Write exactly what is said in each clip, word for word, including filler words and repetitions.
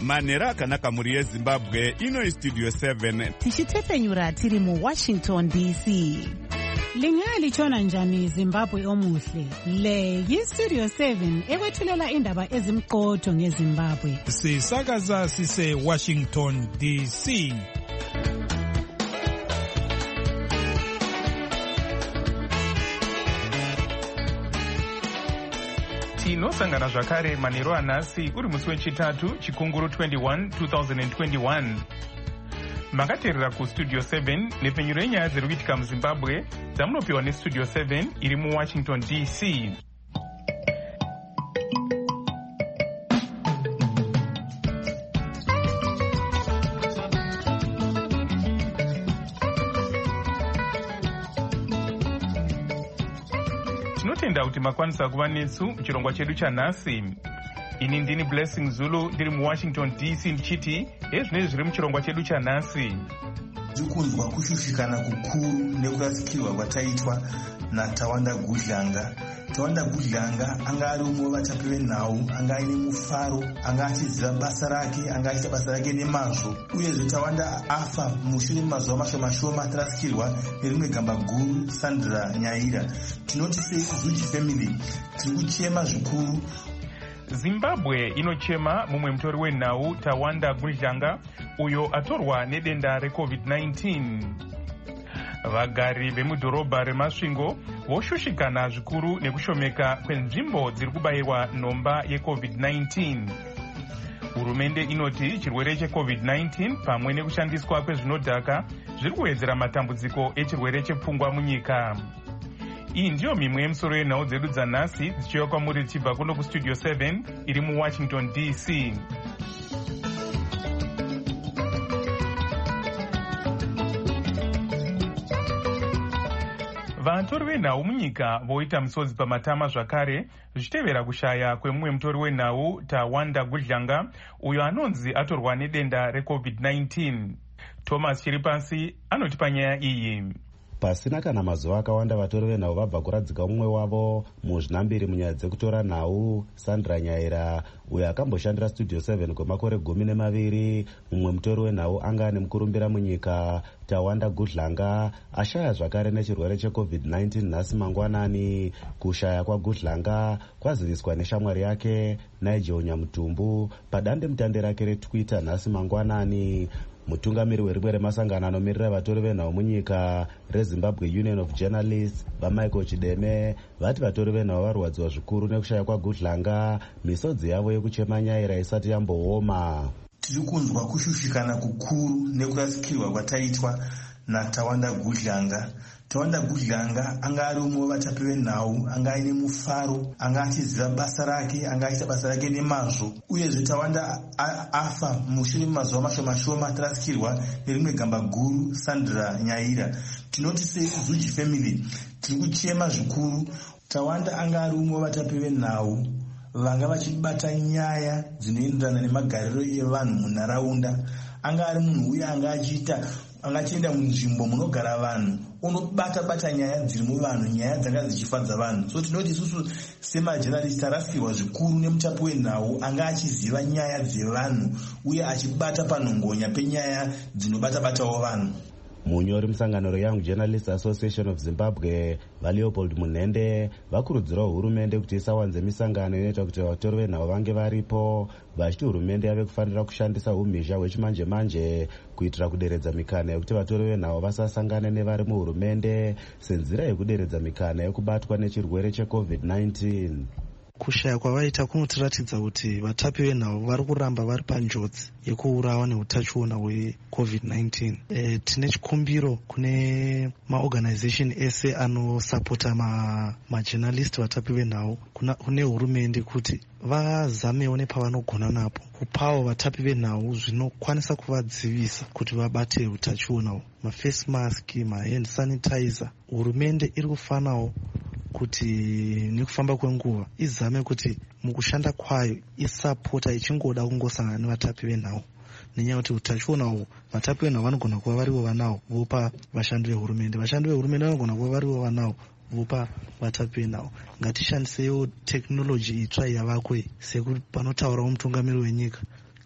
manhero akanaka mhuri yezimbabwe. Ino Studio seven tichitefenyura tiri muWashington D C. Lingalitshona njani Zimbabwe omuhle? Le yi-Studio seven ekwethulela indaba ezimqotho ngeZimbabwe. Sisakaza sise Washington D C. Tinosangana zvakare manhero anhasi uri musi wechitatu chikunguru twenty-one twenty twenty-one. Makateerera kuStudio seven nepfenyuro yenyaya dziri kuitika muZimbabwe dzamunopiwa neStudio seven iri muWashington D C. Tinotenda kuti makwanisa kuva nesu muchirongwa chedu chanhasi. Ini ndini Blessing Zulu ndiri muWashington D C ndichiti ezvinezvi zviri muchirongwa chedu chanhasi. Tirikunzwa kushushikana kukuru nekurasikirwa kwataitwa naTawanda Gudlanga. Tawanda Gudlanga anga ari umwe wevatapi venhau, anga aine mufaro, anga achiziva basa rake, anga achiita basa rake nemazvo. Uyezve Tawanda afa mushure memazuva mashoma shoma tarasikirwa nerimwe gamba guru, Sandra Nyaira. Tinoti seZuchi family tiri kuchema zvikuru. Zimbabwe inochema mumwe mutori wenhau Tawanda Gudlanga uyo atorwa nedenda reCovid nineteen. Vagari vemudhorobha reMasvingo voshushikana zvikuru nekushomeka kwenzvimbo dziri kubayirwa nhomba yeCovid nineteen. Hurumende inoti chirwere cheCovid nineteen pamwe nekushandiswa kwezvinodhaka zviri kuwedzera matambudziko echirwere chepfungwa munyika. Iyi ndiyo mimwe yemusoro yenhau dzedu dzanhasi dzichiuya kwamuri tichibva kuno kuStudio seven iri muWashington D C. Vatori venhau munyika voita misodzi pamatama zvakare zvichitevera kushaya kwemumwe mutori wenhau Tawanda Gudlanga uyo anonzi atorwa nedenda reCovid nineteen. Thomas Chiripasi anotipa nyaya iyi. Pasina kana mazuva akawanda vatori venhau vabva kuradzika umwe wavo muzvinambiri munyaya dzekutora nhau, Sandra Nyaira uyo akamboshandira Studio seven kwemakore gumi nemaviri. Mumwe mutori wenhau anga ane mukurumbira munyika Tawanda Gudlanga ashaya zvakare nechirwere cheCovid nineteen nhasi mangwanani. Kushaya kwaGudlanga kwaziviswa neshamwari yake Nigel Nyamutumbu padande mutande rake reTwitter nhasi mangwanani. Mutungamiri werimwe remasangano anomirira vatori venhau munyika reZimbabwe Union of Journalists vaMichael Chideme vati vatori venhau varwadziwa zvikuru nekushaya kwaGudlanga, misodzi yavo yekuchema Nyaira isati yambooma. Tiri kunzwa kushushikana kukuru nekurasikirwa kwataitwa naTawanda Gudlanga. Tawanda Gudlanga anga ari umwe wevatapi venhau, anga aine mufaro, anga achiziva basa rake, anga achiita basa rake nemazvo. Uyezve Tawanda afa mushure memazuva mashoma shoma tarasikirwa nerimwe gamba guru, Sandra Nyaira. Tinoti seZuchi family tiri kuchema zvikuru. Tawanda anga ari umwe wevatapi venhau vanga vachibata nyaya dzinoenderana nemagariro evanhu munharaunda. Anga ari munhu uye anga achiita anga achienda munzvimbo munogara vanhu unobata bata nyaya dziri muvanhu, nyaya dzanga dzichifadza vanhu. So tinoti isusu semajournalist tarasikirwa zvikuru nemutapi wenhau anga achiziva nyaya dzevanhu uye achibata panhongonya penyaya dzinobata batawo vanhu. Munyori musangano reYoung Journalists Association of Zimbabwe vaLeopold Munhende vakurudzira hurumende kuti isawanze misangano inoita kuti vatori venhau vange varipo, vachiti hurumende yave kufanira kushandisa umhizha hwechimanje manje kuitira kuderedza mikana yekuti vatori venhau vasasangane nevari muhurumende senzira yekuderedza mikana yekubatwa nechirwere cheCovid nineteen. Kushaya kwavaita kunotiratidza kuti vatapi venhau vari kuramba vari panjodzi yekuurawa neutachiona hweCovid nineteen. E, tine chikumbiro kune maorganization ese anosapota majournalist ma vatapi venhau kune hurumende kuti vazamewo nepavanogona napo kupawo vatapi venhau zvinokwanisa kuvadzivisa kuti vabate utachiona, maface mask, mahand sanitizer. Hurumende iri kufanawo kuti nekufamba kwenguva izame kuti mukushanda kwayo isapota ichingoda kungosangana nevatapi venhau, nenyaya kuti utachiona uhu vatapi venhau vanogona kuva varivo vanawo vopa vashandi vehurumende, vashandi vehurumende vanogona kuva varivo vanawo vopa vatapi venhau. Ngatishandisewo tekinoloji itsva yavakwe, sekuti panotaurawo mutungamiri wenyika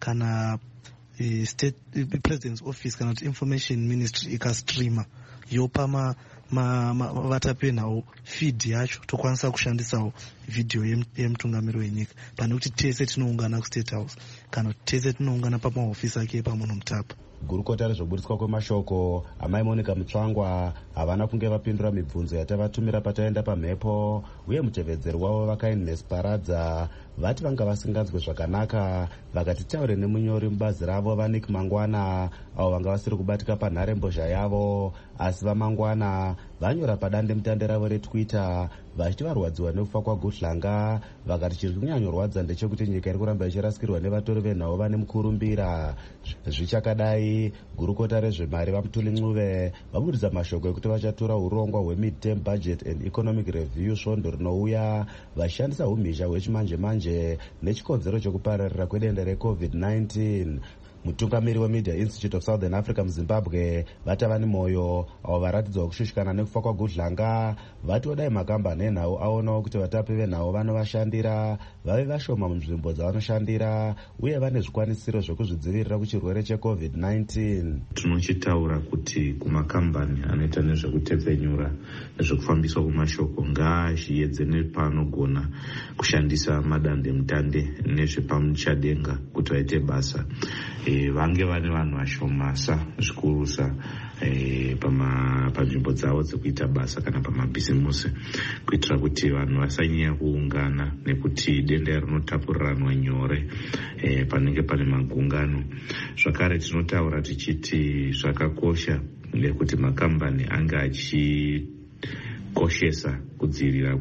kana uh, state uh, president's office kana kuti information ministry ikastreama yopa ma vatapi venhau feed yacho tokwanisa kushandisawo vhidhiyo yemutungamiri wenyika pane kuti tese tinoungana kustate house kana kuti tese tinoungana pamahofisi ake pamunhu mutapa. gurukota rezvobudiswa kwemashoko amai Monica Mutsvangwa havana kunge vapindura mibvunzo yatavatumira pataenda pamhepo, uye mutevedzeri wavo vakainesi Paradza vati vanga vasinganzwe zvakanaka vakati taure nemunyori mubazi ravo vaNick Mangwana avo vanga vasiri kubatika panharembozha yavo, asi vaMangwana vanyora padande mutande ravo reTwitter vachiti varwadziwa nekufa kwaGudlanga vakati chiri kunyanyorwadza ndechekuti nyika iri kuramba ichirasikirwa nevatori venhau vane mukurumbira. Zvichakadai, gurukota rezvemari vaMutuli Ncube vabudisa mashoko ekuti vachatura urongwa hwemid-term budget and economic review svondo rinouya vachishandisa umhizha hwechimanje manje nechikonzero chekupararira kwedenda recovid nineteen. Mutungamiri weMedia Institute of Southern Africa muZimbabwe vati vane moyo avo varatidzwa kushushikana nekufa kwaGudlanga vati odai makambani enhau aonawo kuti vatapi venhau vanovashandira vave vashoma munzvimbo dzavanoshandira uye vane zvikwanisiro zvekuzvidzivirira kuchirwere checovid nineteen. Tinochitaura kuti kumakambani anoita nezvekutepfenyura nezvekufambiswa kwemashoko ngaazviedze nepaanogona kushandisa madande mutande nezvepamuchadenga kuti vaite basa. E, vange vane vanhu vashomasa zvikurusa e, panzvimbo dzavo dzekuita basa kana pamabhizimusi kuitira kuti vanhu vasanyanya kuungana nekuti denda rinotapuriranwa nyore e, panenge pane magungano. Zvakare tinotaura tichiti zvakakosha nekuti makambani anga achi koshesa kudzivirira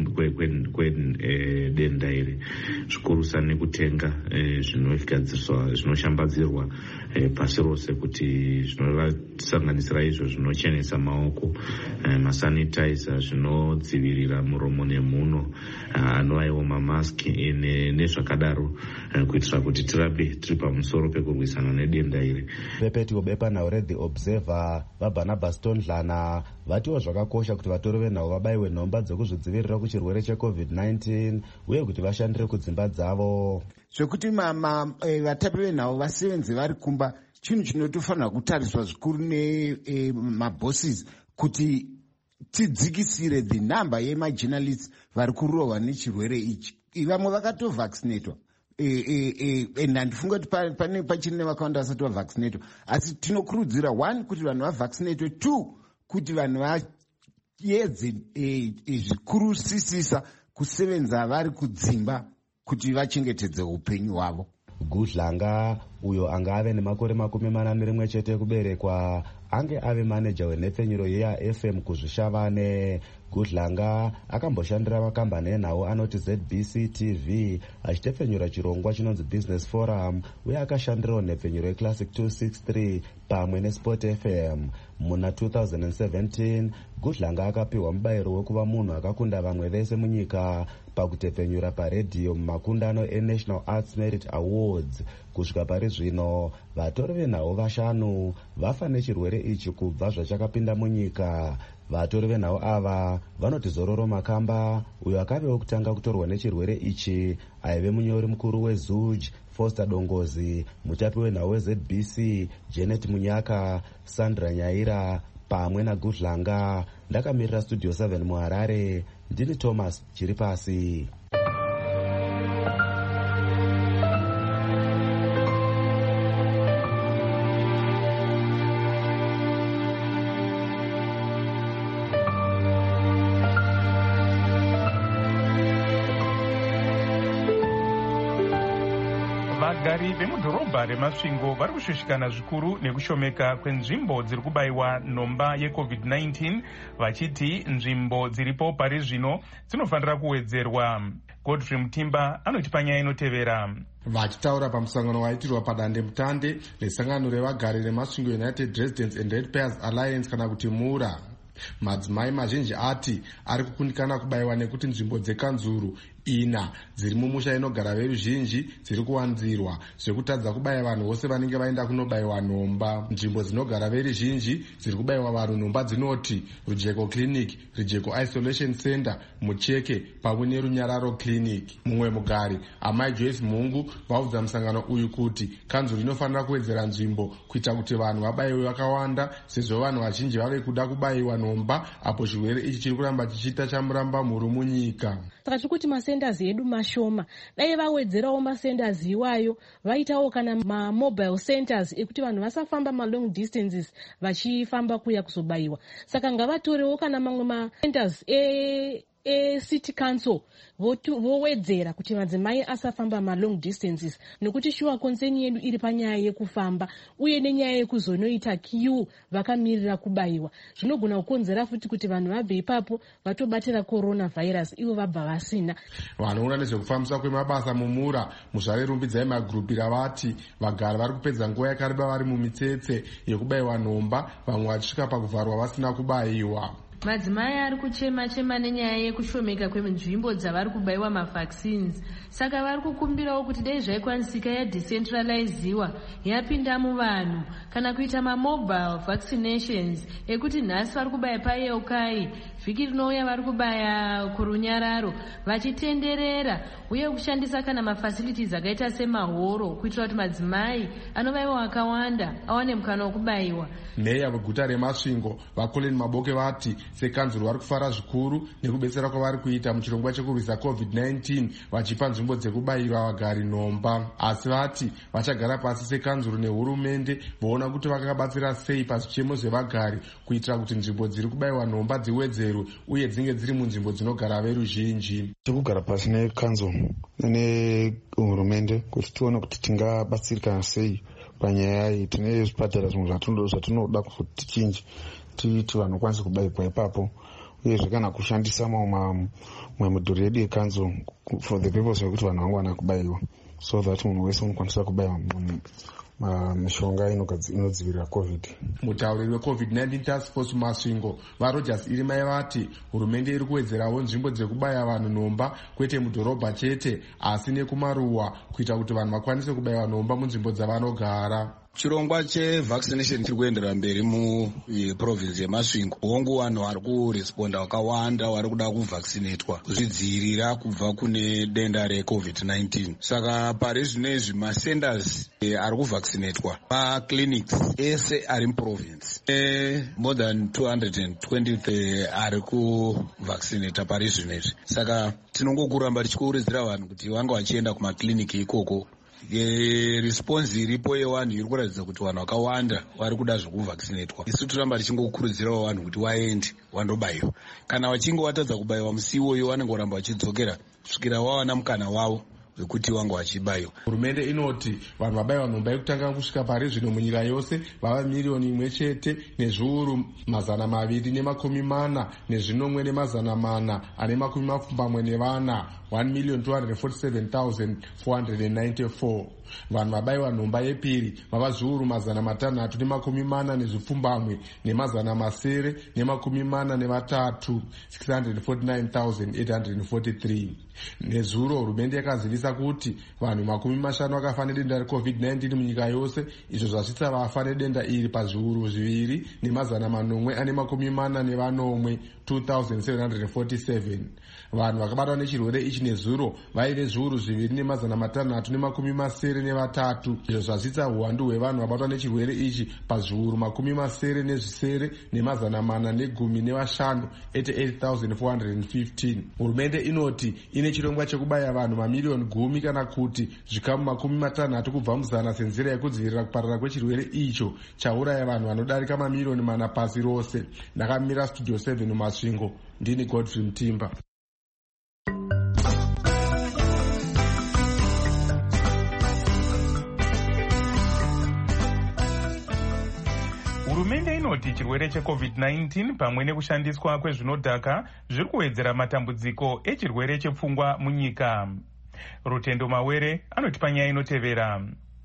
kwedenda iri zvikurusa nekutenga zvinogadzirwa zvinoshambadzirwa pasi rose kuti zvinosanganisira izvo zvinochenesa maoko, masanitizer, zvinodzivirira muromo nemhuno, anovaiwo mamaski nezvakadaro kuitira kuti tirambe tiri pamusoro pekurwisana nedenda iri. Pepeti webepanhau reThe Observer vaBarnabas Tondlana vatiwo zvakakosha kuti vatori venhau vabayiwe nhomba dzekuzvidzivirira kuchirwere checovid nineteen uye kuti vashandire kudzimba dzavo. Zvekuti vatapi venhau vasevenze vari kumba chinhu chinotofanira kutariswa zvikuru nemabosses kuti tidzikisire the number yemajournalists vari kurohwa nechirwere ichi. Vamwe vakatovaccinatwa and handifunga kuti pane pachiri nevakawanda vasati vavaccinatwa, asi tinokurudzira one kuti vanhu vavaccinatwe, two kuti vanhu vaedze zvikurusisisa kusevenza vari kudzimba kuti vachengetedze upenyu hwavo. Gudlanga uyo anga ave nemakore makumi mana nerimwe chete kuberekwa ange ave maneja wenhepfenyuro yeyaF M kuzvishavane. Gudlanga akamboshandira makambani enhau anoti Z B C T V achitepfenyura chirongwa chinonzi Business Forum uye akashandirawo nhepfenyuro yeClassic two sixty-three pamwe neSport F M. Muna two thousand seventeen Gudlanga akapiwa mubayiro wekuva munhu akakunda vamwe vese munyika pakutepfenyura paredhiyo mumakundano eNational Arts Merit Awards. Kusvika pari zvino vatori venhau vashanu vafa nechirwere ichi kubva zvachakapinda munyika. Vatori venhau ava vanoti Zororo Makamba uyo akavewo kutanga kutorwa nechirwere ichi aive munyori mukuru weZuj, Foster Dongozi, mutapi wenhau weZ B C Janet Munyaka, Sandra Nyaira pamwe naGudlanga. Ndakamirira Studio seven muHarare, ndini Thomas Chiripasi. Vagari vemudhorobha reMasvingo vari kushushikana zvikuru nekushomeka kwenzvimbo dziri kubayiwa nhomba yecovid nineteen vachiti nzvimbo dziripo pari zvino dzinofanira kuwedzerwa. Godfrey Mutimba anoti panyaya inotevera. Vachitaura pamusangano waitirwa padande mutande nesangano revagari reMasvingo United Residents and Ratepayers Alliance kana kuti MURA, madzimai mazhinji ati ari kukundikana kubayiwa nekuti nzvimbo dzekanzuru ina dziri mumusha inogara veruzhinji dziri kuwanzirwa zvekutadza kubaya vanhu vose vanenge vaenda kunobayiwa nhomba. Nzvimbo dzinogara veruzhinji dziri kubayiwa vanhu nhomba dzinoti Rujeko Clinic, Rujeko Isolation Center, Mucheke pamwe neRunyararo Clinic. Mumwe mugari Amai Joyce Mungu vaudza musangano uyu kuti kanzuro inofanira kuwedzera nzvimbo kuita kuti vanhu vabayiwe vakawanda sezvo vanhu vazhinji vave kuda kubayiwa nhomba apo chirwere ichi chiri kuramba chichiita chamuramba mhuru munyika. Saka tikuti masendazi edu mashoma, dai vawedzerawo masendazi iwayo, vaitawo kana mamobile centers ekuti vanhu vasafamba ma long distances vachifamba kuya kuzobayiwa. Saka ngavatorewo kana mamwe ma centers e e city council vowedzera kuti madzimai asafamba ma long distances, nekuti shuwa konseni yedu iri panyaya yekufamba uye nenyaya yekuzonoita queue vakamirira kubayiwa. Zvinogona kukonzera futi kuti vanhu vabve ipapo vatobatira coronavirus ivo vabva vasina. Vanoona nezvekufambiswa kwemabasa mumura muzvare rumbidzai magrupi ravati vagari vari kupedza nguva yakareba vari mumitsetse yekubayiwa nhomba, vamwe vachisvika pakuvharwa vasina kubayiwa. Madzimai ari kuchema chema nenyaya yekushomeka kwenzvimbo dzavari kubayiwa mavaccines. Saka vari kukumbirawo kuti dai zvaikwanisika yadecentraliziwa yapinda muvanhu kana kuita mamobile vaccinations ekuti nhasi vari kubaya paEukai, vhiki rinouya vari kubaya kuRunyararo, vachitenderera uye kushandisa kana mafacilities akaita semahoro kuitira kuti madzimai anobayiwa akawanda awane mukana wekubayiwa. Meya veguta reMasvingo vaColin Maboke vati sekanzuro vari kufara zvikuru nekubetsera kwavari kuita muchirongwa chekurwisa covid nineteen vachipa nzvimbo dzekubayira vagari nhomba, asi vati vachagara pasi sekanzuro nehurumende voona kuti vakabatsira sei pazvichemo zvevagari kuitira kuti nzvimbo dziri kubayiwa nhomba dziwedzerwe uye dzinge dziri munzvimbo dzinogara veruzhinji. Tikugara pasi nekanzuro nehurumende kuti tione kuti tingabatsirikana sei panyaya iyi. Tine zvipatara zvimwe zvatinoda kuti tichinje tiiti vanhu kwanisa kubayirwa ipapo, uyezve kana kushandisa mamwe mudhuri yedu yekanzuro for the purpose yekuti vanhu vangwana kubayiwa, so that munhu wese unokwanisa kubayiwa mishonga inodzivirira covid. Mutauriri wecovid nineteen task force Masvingo vaRogers Irimai vati hurumende iri kuwedzerawo nzvimbo dzekubaya vanhu nhomba kwete mudhorobha chete asi nekumaruwa kuita kuti vanhu vakwanise kubayiwa nhomba munzvimbo dzavanogara. Chirongwa chevaccination chiri kuendera mberi muprovinsi yeMasvingo. Hongu vanhu vari kuresponda vakawanda vari kuda kuvaccinatwa kuzvidzivirira kubva kune denda recovid nineteen. Saka pari zvinezvi masenders ari kuvaccinatwa maclinics ese ari muprovinsi. More than two hundred twenty ari kuvaccinata pari zvinezvi. Saka tinongokuramba tichikurudzira vanhu kuti vanga vachienda kumaclinic ikoko. Response iripo yevanhu iri kuratidza kuti vanhu vakawanda vari kuda zvekuvaccinatwa. Isu turamba tichingokurudzirawo vanhu kuti vaende vandobayiwa. Kana vachinge vatadza kubayiwa musi iwoyo vanenge varamba vachidzokera kusvikira vawana mukana wavo wekuti vanga vachibayiwa. Hurumende inoti vanhu vabayiwa nhomba yekutanga kusvika pari zvino munyika yose vava miriyoni imwe chete nezviuru mazana maviri nemakumi mana nezvinomwe nemazana mana ane makumi mapfumbamwe nevana one million two hundred forty-seven thousand four hundred ninety-four. Vanhu vabayiwa nhomba yepiri vava zviuru mazana matanhatu nemakumi mana nezvipfumbamwe nemazana masere nemakumi mana nevatatu six hundred forty-nine thousand eight hundred forty-three. Nezuro hurumende yakazivisa kuti vanhu makumi mashanu vakafa nedenda recovid nineteen munyika yose, izvo zvasvitsa vafa nedenda iri pazviuru zviviri nemazana manomwe ane makumi mana nevanomwe two thousand seven hundred forty-seven. Vanhu vakabatwa nechirwere ichi nezuro vaive zviuru zviviri nemazana matanhatu nemakumi masere nevatatu, izvo zvasvitsa uwandu hwevanhu vabatwa nechirwere ichi pazviuru makumi masere nezvisere nemazana mana negumi nevashanu eighty-eight thousand four hundred fifteen. Hurumende inoti ine chirongwa chekubaya vanhu mamiriyoni gumi kana kuti zvikamu makumi matanhatu kubva muzana senzira yekudzivirira kuparara kwechirwere icho chauraya vanhu vanodarika mamiriyoni mana pasi rose. Ndakamira studio seven muMasvingo, ndini Godfrey Mutimba. Hurumende inoti chirwere checovid nineteen pamwe nekushandiswa kwezvinodhaka zviri kuwedzera matambudziko echirwere chepfungwa munyika. Rutendo Mawere anoti panyaya inotevera.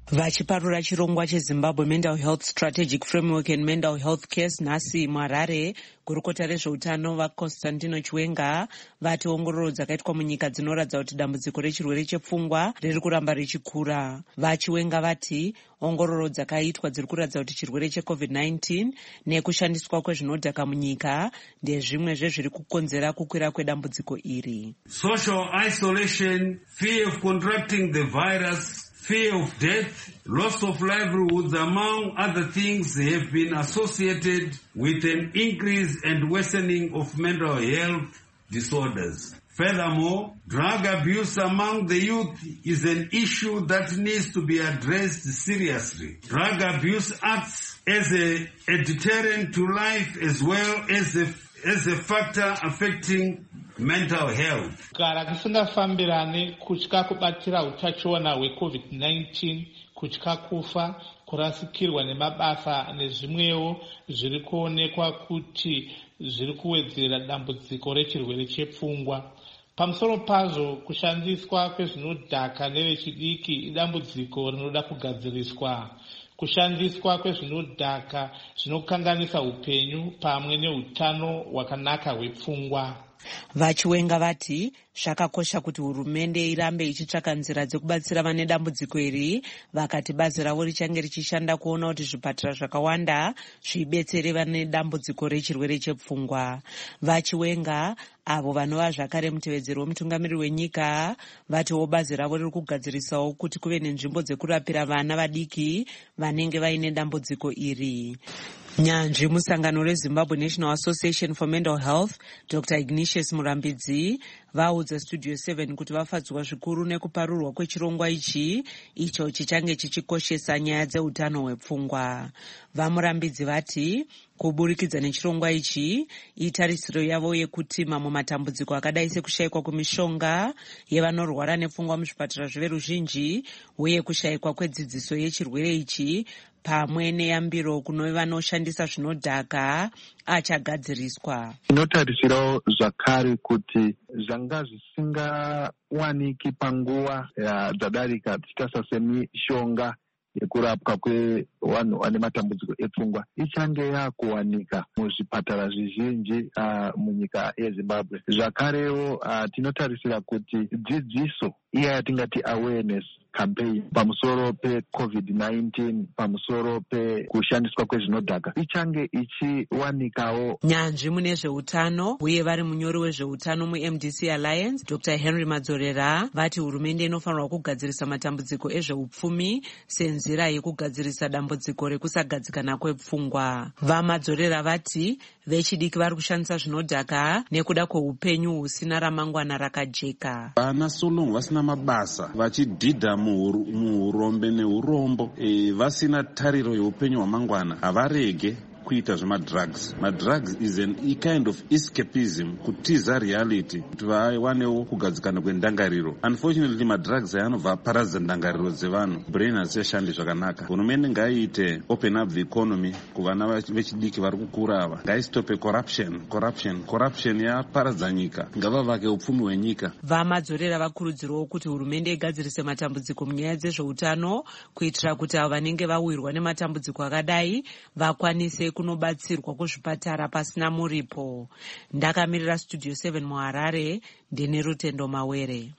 Vachiparura chirongwa cheZimbabwe Mental Health Strategic Framework and Mental Health Case nhasi muHarare, gurukota rezveutano vaConstantino Chiwenga vati ongororo dzakaitwa munyika dzinoratidza kuti dambudziko rechirwere chepfungwa riri kuramba richikura. VaChiwenga vati ongororo dzakaitwa dziri kuratidza kuti chirwere checovid nineteen nekushandiswa kwezvinodhaka munyika ndezvimwe zvezviri kukonzera kukwira kwedambudziko iri. Social isolation, fear of contracting the virus, fear of death, loss of livelihoods, among other things, have been associated with an increase and worsening of mental health disorders. Furthermore, drug abuse among the youth is an issue that needs to be addressed seriously. Drug abuse acts as a, a deterrent to life as well as a, as a factor affecting mental health. Kara kusingafambirane kutya kubatira utachiona hwecovid nineteen, kutya kufa, kurasikirwa nemabasa nezvimwewo zviri kuonekwa kuti zviri kuwedzera dambudziko rechirwere chepfungwa. Pamusoro pazvo, kushandiswa kwezvinodhaka nevechidiki idambudziko rinoda kugadziriswa. Kushandiswa kwezvinodhaka zvinokanganisa upenyu pamwe neutano hwakanaka hwepfungwa. VaChiwenga vati zvakakosha kuti hurumende irambe ichitsvaka nzira dzekubatsira vane dambudziko iri, vakati bazi ravo richange richishanda kuona kuti zvipatara zvakawanda zvibetsere vane dambudziko rechirwere chepfungwa. VaChiwenga avo vanova zvakare mutevedzeri wemutungamiriri wenyika vatiwo bazi ravo riri kugadzirisawo kuti kuve nenzvimbo dzekurapira vana vadiki vanenge vaine dambudziko iri. Nyanzvi musangano reZimbabwe National Association for Mental Health, Doctor Ignatius Murambidzi, vaudza Studio seven kuti vafadzwa zvikuru nekuparurwa kwechirongwa ichi, icho chichange chichikoshesa nyaya dzeutano hwepfungwa. VaMurambidzi vati kuburikidza nechirongwa ichi, itarisiro yavo yekuti mamwe matambudziko akadai sekushayikwa kwemishonga yevanorwara nepfungwa muzvipatara zvive ruzhinji, uye kushayikwa kwedzidziso yechirwere ichi pamwe neyambiro kuno vanoshandisa zvinodhaka achagadziriswa. Tinotarisirawo zvakare kuti zvanga zvisingawaniki panguva dzadarika dzichita semishonga yekurapwa kwevanhu vane matambudziko epfungwa ichange yakuwanika muzvipatara zvizhinji uh, munyika yeZimbabwe. Zvakarewo uh, tinotarisira kuti dzidziso iya yatingati awareness campaign pamusoro pecovid nineteen, pamusoro pekushandiswa kwezvinodhaka ichange ichiwanikawo. Nyanzvi mune zveutano uye vari munyori wezveutano muM D C Alliance, Doctor Henry Madzorera, vati hurumende inofanirwa kugadzirisa matambudziko ezveupfumi senzira yekugadzirisa dambudziko rekusagadzikana kwepfungwa. VaMadzorera vati vechidiki vari kushandisa zvinodhaka nekuda kweupenyu husina ramangwana rakajeka. Vana solongo vasina mabasa, vachidhidha muurombe neurombo, e, vasina tariro yeupenyu hwamangwana, havarege kuita zvemadrugs. Madrugs is an a kind of escapism, kutiza reality, kuti vawanewo kugadzikana kwendangariro. Unfortunately, madrugs aya anobva aparadza ndangariro dzevanhu, brain hadzichashandi zvakanaka. Hurumende ngaiite open up the economy kuvana vechidiki vari kukura ava. Ngaistope corruption, corruption, corruption yaparadza nyika. Ngavavake upfumi hwenyika. VaMadzorera vakurudzirwawo kuti hurumende igadzirise matambudziko munyaya dzezveutano kuitira kuti avo vanenge vawirwa nematambudziko akadai vakwanise kunobatsirwa kuzvipatara pasina muripo. Ndakamirira Studio seven muHarare, ndine Rutendo Mawere.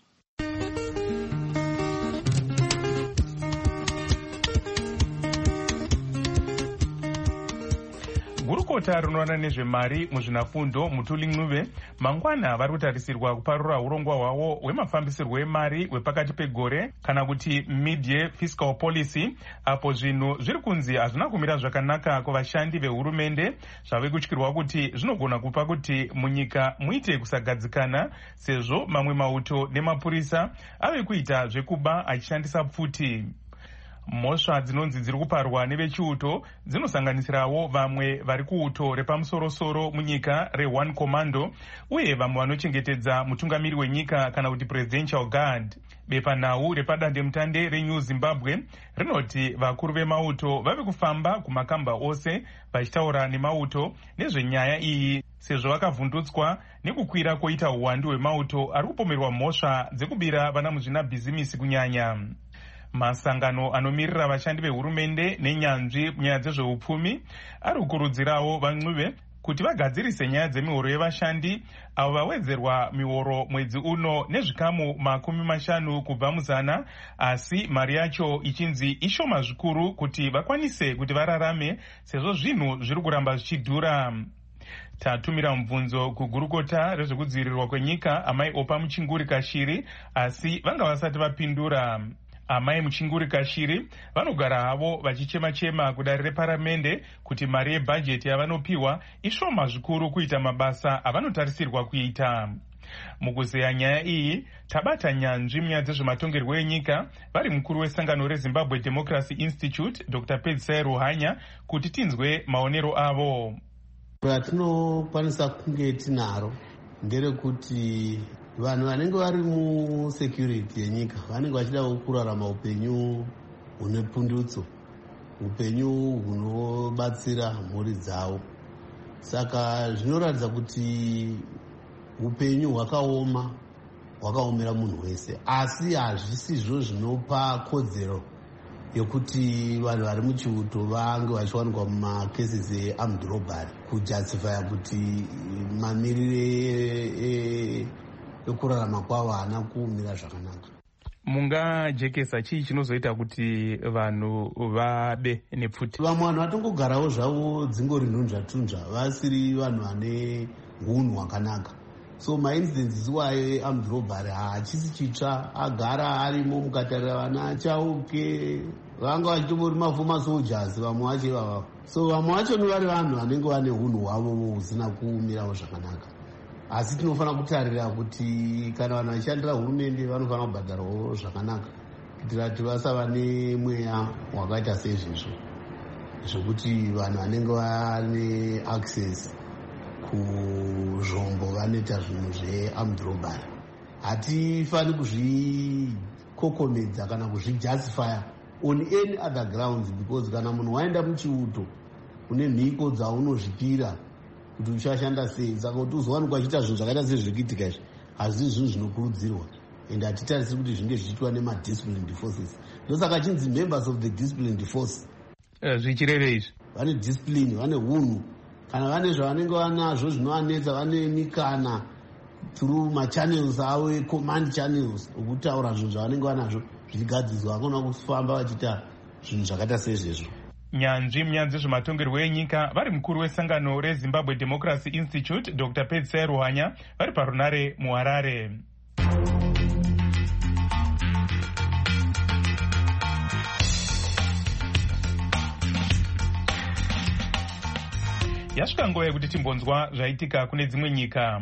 Gurukota rinoona nezvemari muzvinafundo Mutuli Ncube mangwana vari kutarisirwa kuparura urongwa hwavo hwemafambisirwo emari hwepakati pegore kana kuti mid-year fiscal policy, apo zvinhu zviri kunzi hazvina kumira zvakanaka kuvashandi vehurumende, zvave kutyirwa kuti zvinogona kupa kuti munyika muite kusagadzikana sezvo mamwe mauto nemapurisa ave kuita zvekuba achishandisa pfuti. Mhosva dzinonzi dziri kuparwa nevechiuto dzinosanganisirawo vamwe vari kuuto repamusorosoro munyika reOne Commando uye vamwe vanochengetedza mutungamiri wenyika kana kuti presidential guard. Bepanhau repadandemutande reNew Zimbabwe rinoti vakuru vemauto vave kufamba kumakamba ose vachitaura nemauto nezvenyaya iyi sezvo vakavhundutswa nekukwira koita uwandu hwemauto ari kupomerwa mhosva dzekubira vana muzvinabhizimisi kunyanya. Masangano anomirira vashandi vehurumende nenyanzvi munyaya dzezveupfumi ari kukurudzirawo vaNcube kuti vagadzirise nyaya dzemihoro yevashandi avo vawedzerwa mihoro mwedzi uno nezvikamu makumi mashanu kubva muzana, asi mari yacho ichinzi ishoma zvikuru kuti vakwanise kuti vararame sezvo zvinhu zviri kuramba zvichidhura. Tatumira mubvunzo kugurukota rezvekudzivirirwa kwenyika amai Opa Muchinguri Kashiri, asi vanga vasati vapindura. Amai Muchinguri Kashiri vanogara havo vachichema-chema kudare reparamende kuti mari yebhajeti yavanopiwa ishoma zvikuru kuita mabasa avanotarisirwa kuita. Mukuzeya nyaya iyi, tabata nyanzvi munyaya dzezvematongerwo enyika vari mukuru wesangano reZimbabwe Democracy Institute Doctor Pedzisai Ruhanya kuti tinzwe maonero avo. Ratinokwanisa kunge tinaro nderekuti vanhu vanenge vari musecurity yenyika vanenge vachidawo kurarama upenyu hune pundutso, upenyu hunobatsira mhuri dzavo. Saka zvinoratidza kuti upenyu hwakaoma hwakaomera munhu wese, asi hazvisizvo zvinopa kodzero yokuti vanhu vari muchiuto vange vachiwanikwa mumakesisi earmed robbery kujustifya kuti mamirire ekurarama kwavo haana kuumira zvakanaka. Mungajekesa chii chinozoita kuti vanhu vabe nepfuti? Vamwe vanhu vatongogarawo zvavo dzingori nhunzva-tunzva vasiri vanhu vane hunhu hwakanaka. So maincidents iwayo earmed robbery hachisi chitsva, agara arimo mukatarira vana chauke vanga vachitori mafoma soldiers vamwe vacho ivava. So vamwe vacho ni vari vanhu vanenge vane hunhu hwavo husina kuumirawo zvakanaka. Asi tinofanira kutarira kuti kana vanhu vachishandira hurumende vanofanira kubhadharwawo zvakanaka kuitira kuti vasava nemweya wakaita sezvizvo zvokuti vanhu vanenge vane access kuzvombo vanoita zvinhu zvearmed robbery. Hatifani kuzvikokomedza kana kuzvijustifya on any other grounds, because kana munhu waenda muchiuto une mhiko dzaunozvipira kuti uchashanda sei, saka kuti uzowanikwa achiita zvinhu zvakaita sezvikuitika izvi hazvisi zvinhu zvinokurudzirwa and hatitarisiri kuti zvinge zvichiitwa nemadisciplined forces. Ndosaka chinzi members of the disciplined force. Zvichireve izvi vane discipline, vane hunhu, kana vane zvavanenge vanazvo zvinovanetsa vane mikana through machannels avo ecommand channels okutaura zvinhu zvavanenge vanazvo zvichigadzizwa, hakuna kufamba vachiita zvinhu zvakaita sezvezvo. Nyanzvi munyaya dzezvematongerwo enyika vari mukuru wesangano reZimbabwe Democracy Institute Doctor Pedzisai Ruhanya vari parunare muHarare. Yasvika nguva yekuti timbonzwa zvaitika kune dzimwe nyika.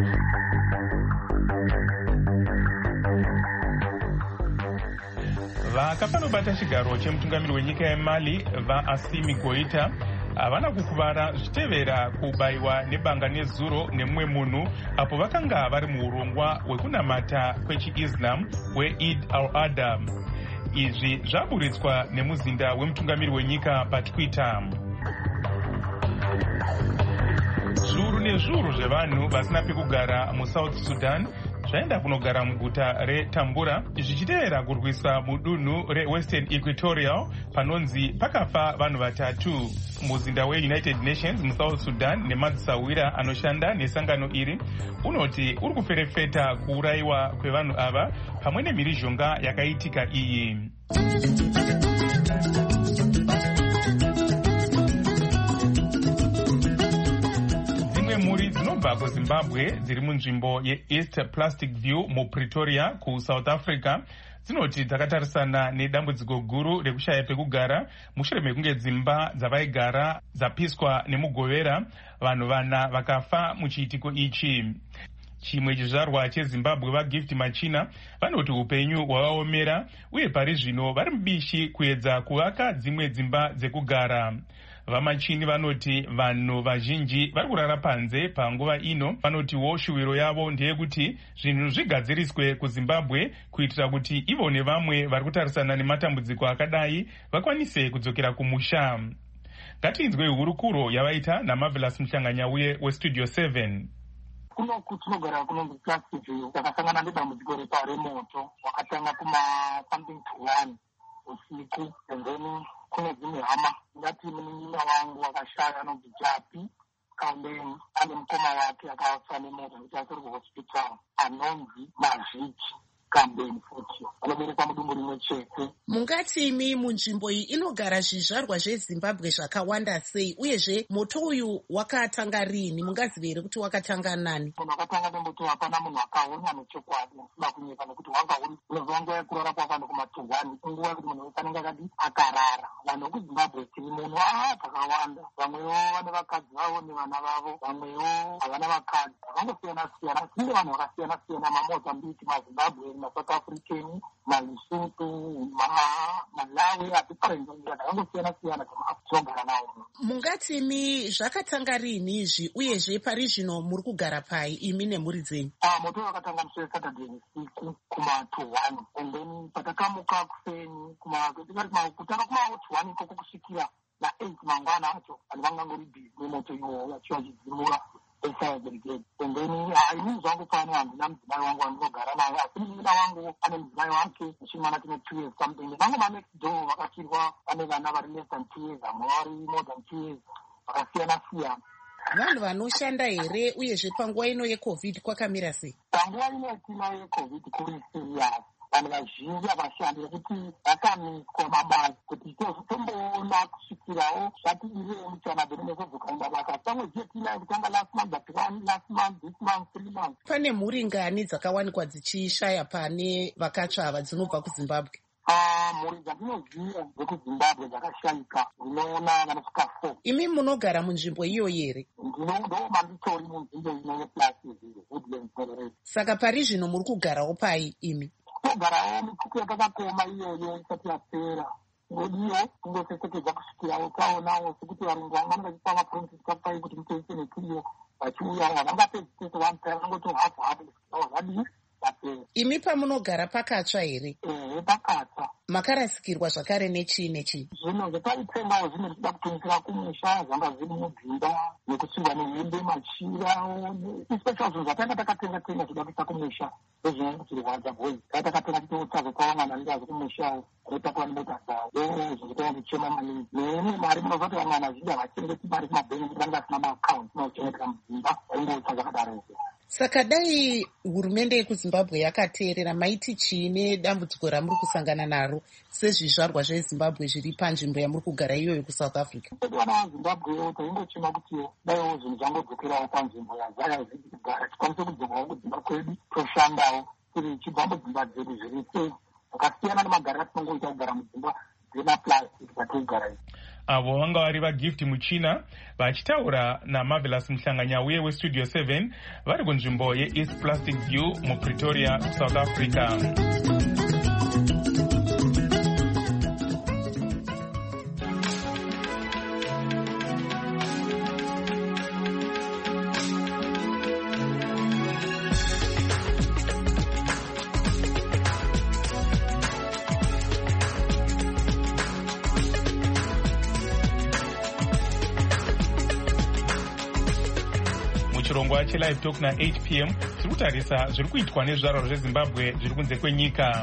Vakafanobata chigaro chemutungamiri wenyika yeMali vaAssimi Goita havana kukuvara zvichitevera kubayiwa nebanga nezuro nemumwe munhu apo vakanga vari muurongwa hwekunamata kwechiIslam hweEid al-Adha. Izvi zvaburitswa nemuzinda wemutungamiri wenyika paTwitter. Zviuru nezviuru zvevanhu vasina pekugara muSouth Sudan zvaenda kunogara muguta reTambura zvichitevera kurwisa mudunhu reWestern Equatorial panonzi pakafa vanhu vatatu. Muzinda weUnited Nations muSouth Sudan nemadzisawira anoshanda nesangano iri unoti uri kuferefeta kuurayiwa kwevanhu ava pamwe nemhirizhonga yakaitika iyi. Mhuri dzinobva kuZimbabwe dziri munzvimbo yeEast Plastic View muPretoria kuSouth Africa dzinoti dzakatarisana nedambudziko guru rekushaya pekugara mushure mekunge dzimba dzavaigara dzapiswa nemugovera, vanhu vana vakafa muchiitiko ichi. Chimwe chizvarwa cheZimbabwe vaGift Machina vanoti upenyu hwavaomera uye pari zvino vari mubishi kuedza kuvaka dzimwe dzimba dzekugara. Vamachini vanoti vanhu vazhinji vari kurara panze panguva ino. Vanotiwo shuwiro yavo ndeyekuti zvinhu zvigadziriswe kuZimbabwe kuitira kuti ivo nevamwe vari kutarisana nematambudziko akadai vakwanise kudzokera kumusha. Ngatinzwe hurukuro yavaita naMarvelous Muhlanganyauye weStudio seven. Kuno kutinogara kunonzi Plastic View takasangana nedambudziko repa remoto wakatanga kuma something to one usiku, and then kune dzimwe hama ngati munin'ina wangu wakashaya anonzi Japi, kambe ane mukoma wake akafa nemota kuti asiri kuhospital anonzi Mazviki kambeni futi anoberekwa mudumbu rimwe chete. Mungati imi munzvimbo iyi inogara zvizvarwa zveZimbabwe zvakawanda sei, uyezve moto uyu wakatanga rini? Mungaziva here kuti wakatanga nani? Munhu akatanga nemoto hapana munhu akaona nechokwadi, asina kunyeka nekuti wanga uri unozova nguva yekurara kwavanhu kumatunhani, inguva yekuti munhu wekanenge akati akarara. Vanhu vekuZimbabwe tiri munhu aa takawanda, vamwewo vane vakadzi vavo nevana vavo, vamwewo havana vakadzi, vakangosiyana siyana, tine vanhu vakasiyana siyana, maMozambique, maZimbabwe, maSouth African, maLesotho, Malawi, atiparenjera vakangosiyana siyana tinogara navo. Mungati imi zvakatanga rini izvi, uyezve pari zvino muri kugara pai imi nemhuri dzenyu? Ah, moto wakatanga musi weSaturday usiku kuma-two one, and then patakamuka kufeni kutanga kuma-two one ikoko kusvikira na-eight mangwana acho vanhu vangangori busy nemoto iwowo achiva achidzimura fire brigade. And then ini zvangu pano handina mudzimai wangu wandinogara naye, asi munin'ina wangu ane mudzimai wake muchimwana tine two years something. Vangu manext door vakachirwa vane vana vari less than two years, vamwe vari more than two years, vakasiyana siyana. Vanhu vanoshanda here, uyezve panguva ino yeCovid kwakamira sei? Panguva ino yatina yeCovid kuri serious. Vanhu vazhinji havashandi nekuti vakamiswa mabasa kuti tomboona kusvikirawo zvati irewo muchanabheri nezodzoka mumabasa. Pamwe jetina kutanga last month, but one last month, this month, three months. Pane mhuri ngani dzakawanikwa dzichishaya pane vakatsvava dzinobva kuZimbabwe? Ah, mhuri dzatinoziva dzekuZimbabwe dzakashayika dzinoona vanosvika four. Imi munogara munzvimbo iyoyi here? Ndino manditori munzvimbo ino yePlaces, Woodlands, Norway. Saka pari zvino muri kugarawo pai imi? Togarawo mikuku yatakakoma iyoyo isati yapera. Ngodiyo kungosesekedza kusvikirawo taonawo sekuti varungu vanga vangachipa mapromises kapai kuti mutoise nekiriyo vachiuya havangapedzi tese vantu vangoti hafu hafu kusvikirawo zvadii yapera. Imi pamunogara pakatsva here? Ehe, pakatsva. Makarasikirwa zvakare nechii nechii? Zvinhu zvataipengawo zvine zvichida kutumisira kumusha zvanga zviri mudzimba nekusungwa nehembe machira especially zvinhu zvatanga takatenga tenga zvida kuisa kumusha ndozvinenge kuchirwadza bhozi. Takatenga titotsvaga kwavanhu vanenge kumushawo rotakuva nemota dzavo zvinoita ndichema maningi. Neimwe mari munozoti vamwe vanhu vazhinji havachengeti mari kumabhengi kuti vanenge vasina maakaunti inochengetera mudzimba vaingotsa zvakadaro. Saka dai hurumende yekuZimbabwe yakateerera, maiti chii nedambudziko ramuri kusangana naro sezvizvarwa zveZimbabwe zviri panzvimbo yamuri kugara iyoyo kuSouth Africa? Vana vaZimbabwewo taingochema kuti daiwo zvinhu zvangodzokerawo panzvimbo yazaya zvinhu kugara tikwanise kudzokawo kudzimba kwedu toshandawo tiri chibva mudzimba dzedu zviri sei zvakasiyana nemagariro atinongoita kugara mudzimba dzemaplastic dzatigara idzi. Avo vanga vari vaGift Muchina vachitaura naMarvelous Muhlanganya uye weStudio seven vari kunzvimbo yeEast Plastic View muPretoria, South Africa. Chirongwa cheLive Talk na-eight p m tiri kutarisa zviri kuitwa nezvizvarwa zveZimbabwe zviri kunze kwenyika.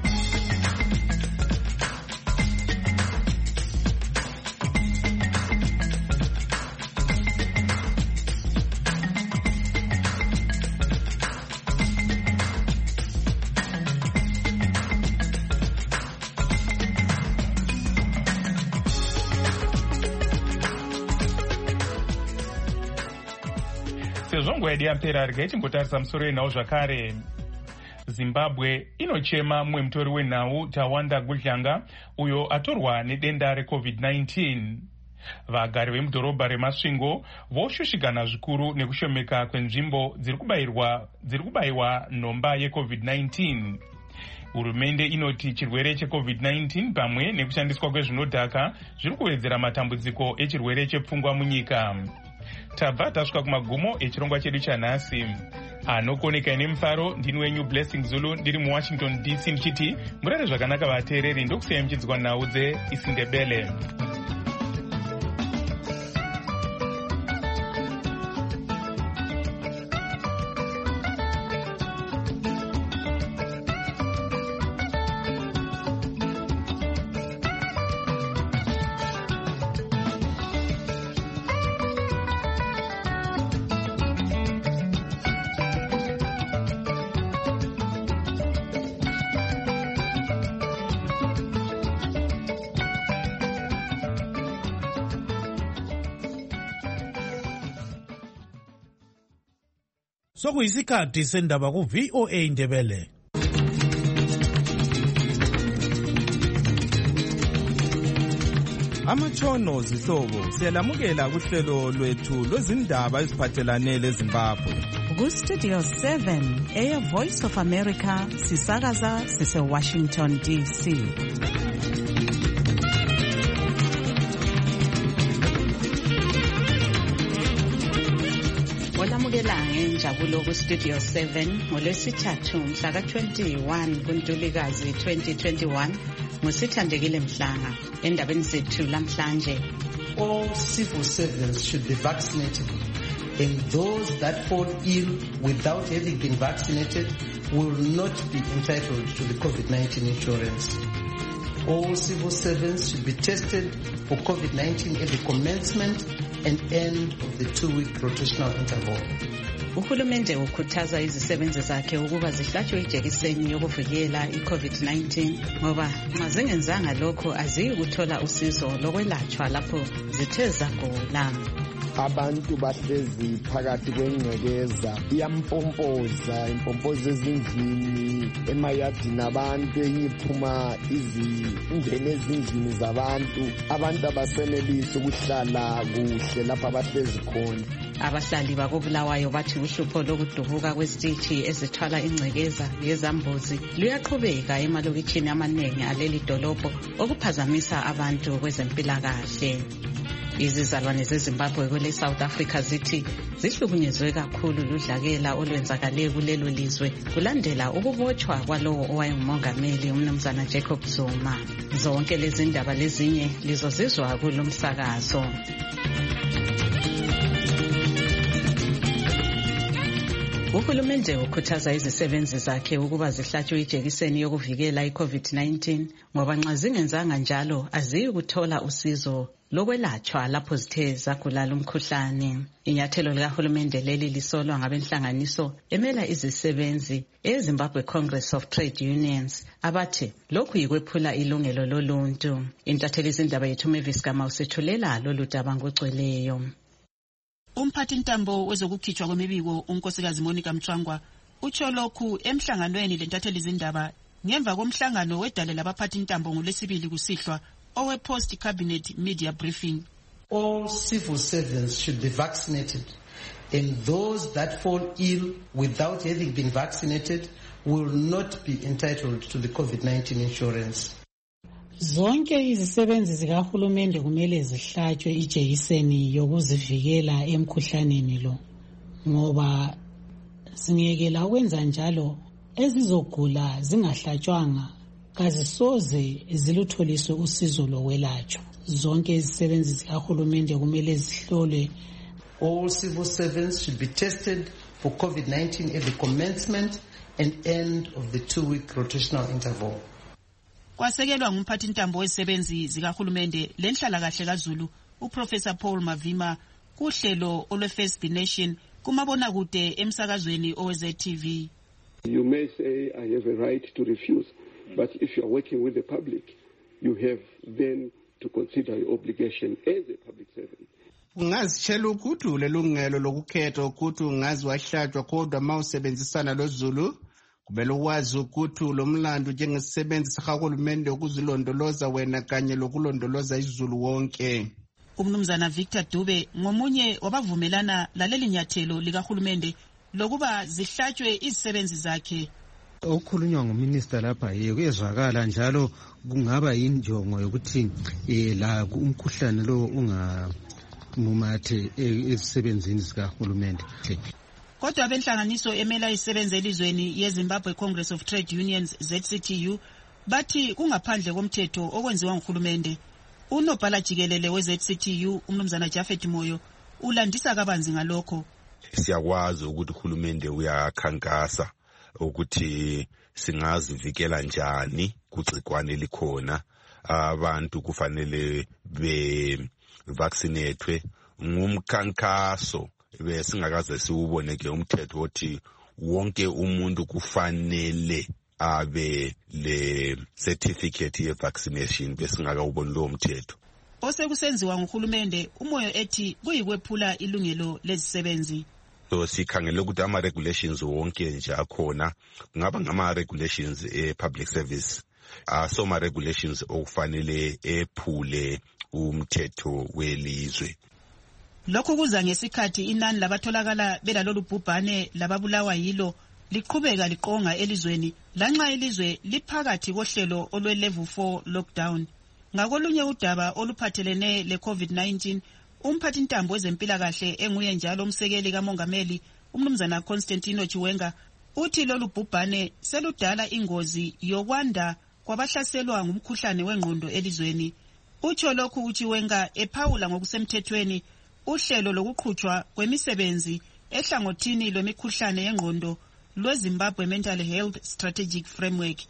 Sezvo nguva yedu yapera rega ichimbotarisa musoro wenhau zvakare. Zimbabwe inochema mumwe mutori wenhau Tawanda Gudlanga uyo atorwa nedenda reCovid nineteen. Vagari vemudhorobha reMasvingo voshushikana zvikuru nekushomeka kwenzvimbo dziri kubayirwa dziri kubayiwa nhomba yeCovid nineteen. Hurumende inoti chirwere cheCovid nineteen pamwe nekushandiswa kwezvinodhaka zviri kuwedzera matambudziko echirwere chepfungwa munyika. Tabva tasvika kumagumo echirongwa chedu chanhasi. Anokoneka nemufaro ndini wenyu Blessing Zulu ndiri muWashington D C ndichiti murare zvakanaka vateereri ndokusiyai muchidzwa nhau dzeIsindebele. sokuyisikhathi sendaba ku-V O A Ndebele. Amatshono zihlobo siyalamukela kuhlelo lwethu lwezindaba eziphathelane leZimbabwe. Ku-Studio seven, Air Voice of America, sisakaza sise-Washington D C. Olamukela ngenjabulo ku-Studio seven ngolwesithathu mhla ka-twenty-one kuNtulikazi twenty twenty-one ngusithandekile Mhlanga. Endabeni zethu lamhlanje, all civil servants should be vaccinated, and those that fall ill without having been vaccinated will not be entitled to the COVID nineteen insurance. All civil servants should be tested for COVID nineteen at the commencement and end of the two-week rotational interval. Uhulumende ukhuthaza izisebenzi zakhe ukuba zihlatshwe ijekiseni yokuvikela i-COVID nineteen ngoba nxa zingenzanga lokho aziyi kuthola usizo lokwelatshwa lapho zithe zagula. Abantu bahlezi phakathi kwengcekeza iyampompoza impompoza ezindlini emayadini abantu enyiphuma izindlela ezindlini zabantu abantu abasenelisi ukuhlala kuhle lapha abahlezi khona. Abahlali bakobulawayo bathi uhlupho lokudubuka kwesitishi ezithwala ingcekeza yezambuzi luyaqhubeka emalokitshini amaningi aleli dolobho okuphazamisa abantu kwezempilakahle. Izizalwane zeZimbabwe kwele South Africa zithi zihlukunyezwe kakhulu ludlakela olwenzakale kulelo lizwe kulandela ukubotshwa kwalowo owayengumongameli umnumzana Jacob Zuma. Zonke lezi ndaba lezinye lizozizwa kulomsakazo. Uhulumende ukhuthaza izisebenzi zakhe ukuba zihlatshwe ijekiseni yokuvikela i-COVID nineteen ngoba nxa zingenzanga njalo aziyi kuthola usizo lokwelatshwa lapho zithe zagula lumkhuhlane. Inyathelo likahulumende leli lisolwa ngabenhlanganiso emela izisebenzi eZimbabwe Congress of Trade Unions abathi lokhu yikwephula ilungelo loluntu. Intatheli izindaba yethu Mavis Gama usethulela lolu daba ngogcweleyo. Umphathintambo wezokukhitshwa kwemibiko unkosikazi Monica Mchangwa utsho lokhu emhlanganweni lentatheli izindaba ngemva komhlangano wedale labaphathintambo ngolesibili kusihlwa owe post cabinet media briefing. All civil servants should be vaccinated, and those that fall ill without having been vaccinated will not be entitled to the COVID nineteen insurance. Zonke izisebenzi zikahulumende kumele zihlatshwe ijekiseni yokuzivikela emkhuhlaneni lo ngoba singekela ukwenza njalo ezizogula zingahlatshwanga kazisoze zilutholiswe usizo lokwelatshwa. Zonke izisebenzi zikahulumende kumele zihlolwe. All civil servants should be tested for COVID nineteen at the commencement and end of the two-week rotational interval. Kwasekelwa ngumphathintambo wezisebenzi zikahulumende lenhlalakahle kaZulu uProfessor Paul Mavima kuhlelo olwe-First the Nation kumabonakude emsakazweni owe-Z T V. You may say I have a right to refuse, but if you are working with the public, you have then to consider your obligation as a public servant. Ungazitshela ukuthi ulelungelo lokukhetha ukuthi ungazi wahlatshwa kodwa mawusebenzisana loZulu kumele wazi ukuthi lo mlando njengesisebenzi sakahulumende ukuzilondoloza wena kanye lokulondoloza iZulu wonke. Umnumzana Victor Dube ngomunye wabavumelana laleli nyathelo likahulumende lokuba zihlatshwe izisebenzi zakhe. Okukhulunywa nguminister lapha yezwakala njalo kungaba injongo yokuthi la umkhuhlane lo ungamumathe ezisebenzini zikahulumende. Kodwa abenhlanganiso emela isebenze elizweni yeZimbabwe Congress of Trade Unions Z C T U bathi kungaphandle komthetho okwenziwa nguhulumende. Unobhala jikelele we-Z C T U umnumzana Jafet Moyo ulandisa kabanzi ngalokho. Siyakwazi ukuthi uhulumende uyakhankasa ukuthi singazivikela njani kugcikwane likhona. Abantu kufanele be vaccinatwe ngumkhankaso besingakaze siwubone ke umthetho othi wonke umuntu kufanele abe le certificate ye vaccination besingakawuboni lo mthetho. Osekusenziwa nguhulumende umoyo ethi kuyikwephula ilungelo lezisebenzi. So sikhangele ukuthi ama regulations wonke nje akhona kungaba ngama regulations e public service asoma regulations okufanele ephule umthetho welizwe. Lokhu kuza ngesikhathi inani labatholakala belalolu bhubhane lababulawa yilo liqhubeka liqonga elizweni lanxa ilizwe liphakathi kohlelo olwe level four lockdown. Ngakolunye udaba oluphathelene le COVID nineteen, umphathi ntambo wezempilakahle enguye njalo umsekeli kamongameli umnumzana Constantino Chiwenga uthi lolu bhubhane seludala ingozi yokwanda kwabahlaselwa ngumkhuhlane wengqondo elizweni. Utsho lokhu uChiwenga ephawula ngokusemthethweni uhlelo lokuqhutshwa kwemisebenzi ehlangothini lwemikhuhlane yengqondo lweZimbabwe Mental Health Strategic Framework.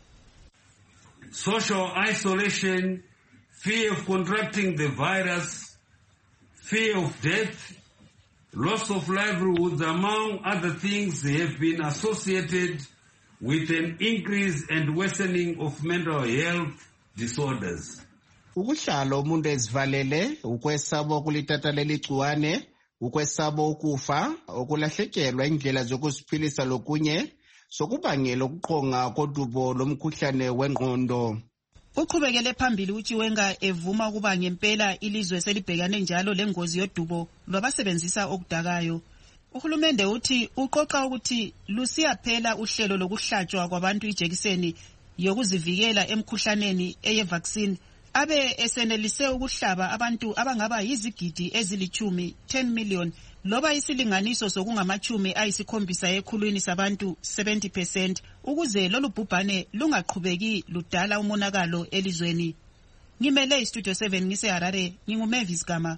Social isolation, fear of contracting the virus, fear of death, loss of livelihoods, among other things, have been associated with an increase and worsening of mental health disorders. Ukuhlala umuntu ezivalele, ukwesaba ukulithatha leli gciwane, ukwesaba ukufa, ukulahlekelwa indlela zokuziphilisa lokunye, sokubangela ukuqonga kodubo lomkhuhlane wengqondo. Uqhubekele phambili uChiwenga evuma ukuba ngempela ilizwe selibhekane njalo lengozi yodubo lwabasebenzisa okudakayo. Uhulumende uthi uqoqa ukuthi lusiyaphela uhlelo lokuhlatshwa kwabantu ijekiseni yokuzivikela emkhuhlaneni eye vaccine abe esenelise ukuhlaba abantu abangaba yizigidi ezilichumi ten million loba isilinganiso sokungamachumi ayisikhombisa ekhulwini sabantu seventy percent ukuze lolu bhubhane lungaqhubeki ludala umonakalo elizweni. Ngimele istudio seven ngise Harare, nginguMavis Gama.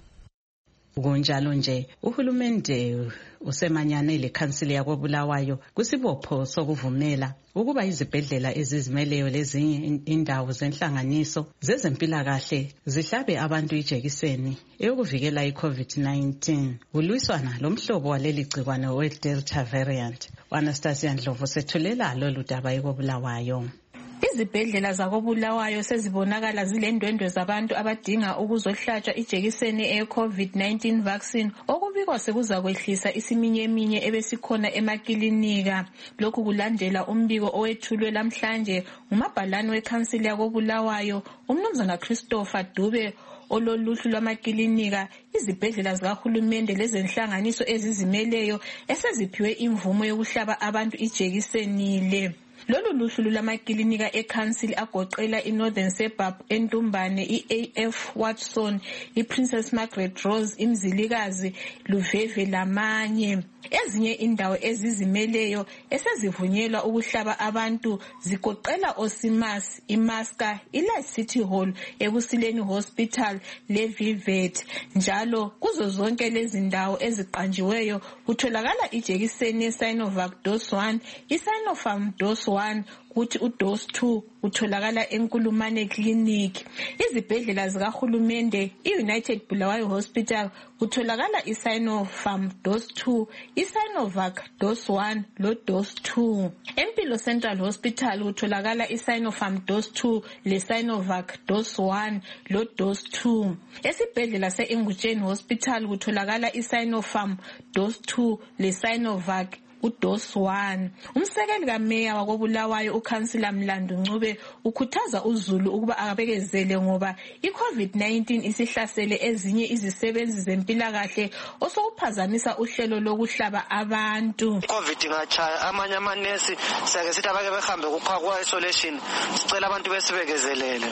Kunjalo nje uhulumende usemanyane lekhansili yakoBulawayo kusibopho sokuvumela ukuba izibhedlela ezizimeleyo lezinye indawo zenhlanganiso zezempilakahle zihlabe abantu ijekiseni eyokuvikela iCovid nineteen. Ulwiswana lomhlobo waleli gciwane we-Delta variant. Anastasia Ndlovu sethulela lolu daba yakoBulawayo. Izibhedlela zakoBulawayo sezibonakala zilendwendwe zabantu abadinga ukuzohlatshwa ijekiseni e-COVID nineteen vaccine okubikwa sekuza kwehlisa isiminyeminye ebesikhona emakilinika. Lokhu kulandela umbiko owethulwe lamhlanje ngumabhalane wekhansili yakoBulawayo umnumzana Christopher Dube ololuhlu lwamakilinika, izibhedlela zikahulumende lezenhlanganiso ezizimeleyo eseziphiwe imvumo yokuhlaba abantu ijekiseni le. Lolu luhlu lwamakilinika eCouncil agoqela iNorthern Suburb, eNtumbane, iA F Watson, iPrincess Margaret Rose, iMzilikazi, Luveve lamanye. Ezinye indawo ezizimeleyo esezivunyelwa ukuhlaba abantu zigoqela Osimas, iMaska, iLight City Hall, eKusileni Hospital leVivet. Njalo kuzo zonke lezi ndawo eziqanjiweyo kutholakala ijekiseni yeSinovac dose one, iSinopharm dose one, kuthi udose two utholakala eNkulumane Clinic. Izibhedlela zikahulumende, iUnited Bulawayo Hospital kutholakala iSinopharm dose two, iSinovac dose one lo dose two. Empilo Central Hospital kutholakala iSinopharm dose two leSinovac dose one lo dose two. Esibhedlela seEngutsheni Hospital kutholakala iSinopharm dose two leSinovac udose one. Umsekeli kameya wakoBulawayo uKhansila Mlandu Ncube ukhuthaza uZulu ukuba abekezele ngoba iCovid nineteen isihlasele ezinye izisebenzi zempilakahle osokuphazamisa uhlelo lokuhlaba abantu. iCovid ingachaya amanye amanesi sake sithi abake behambe kuphakwa isolation, sicela abantu besibekezelele.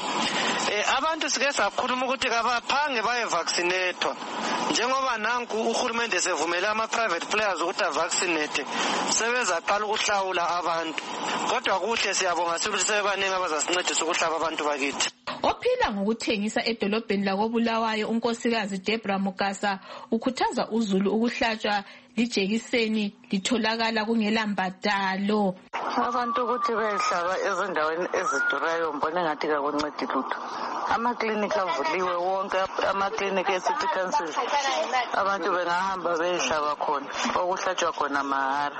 Eh abantu sike sakhuluma ukuthi kabaphange baye vaccinate njengoba nanku uhulumende sevumela ama private players ukuthi avaccinate. Sebeza qala ukuhlawula abantu, kodwa kuhle siyabonga ukuthi sebaningi abazasincedisa ukuhlaba abantu bakithi. Ophila ngokuthengisa edolobheni lakoBulawayo unkosikazi Debra Mukasa ukhuthaza uZulu ukuhlatshwa lijekiseni litholakala kungela mbadalo. Abantu ukuthi behlaba ezindaweni ezidurayo mbona ngathi kakuncedi lutho. amaklinikhi avuliwe wonke, amaklinikhi e-City Council abantu bengahamba beyihlaba khona okuhlatshwa khona mahara.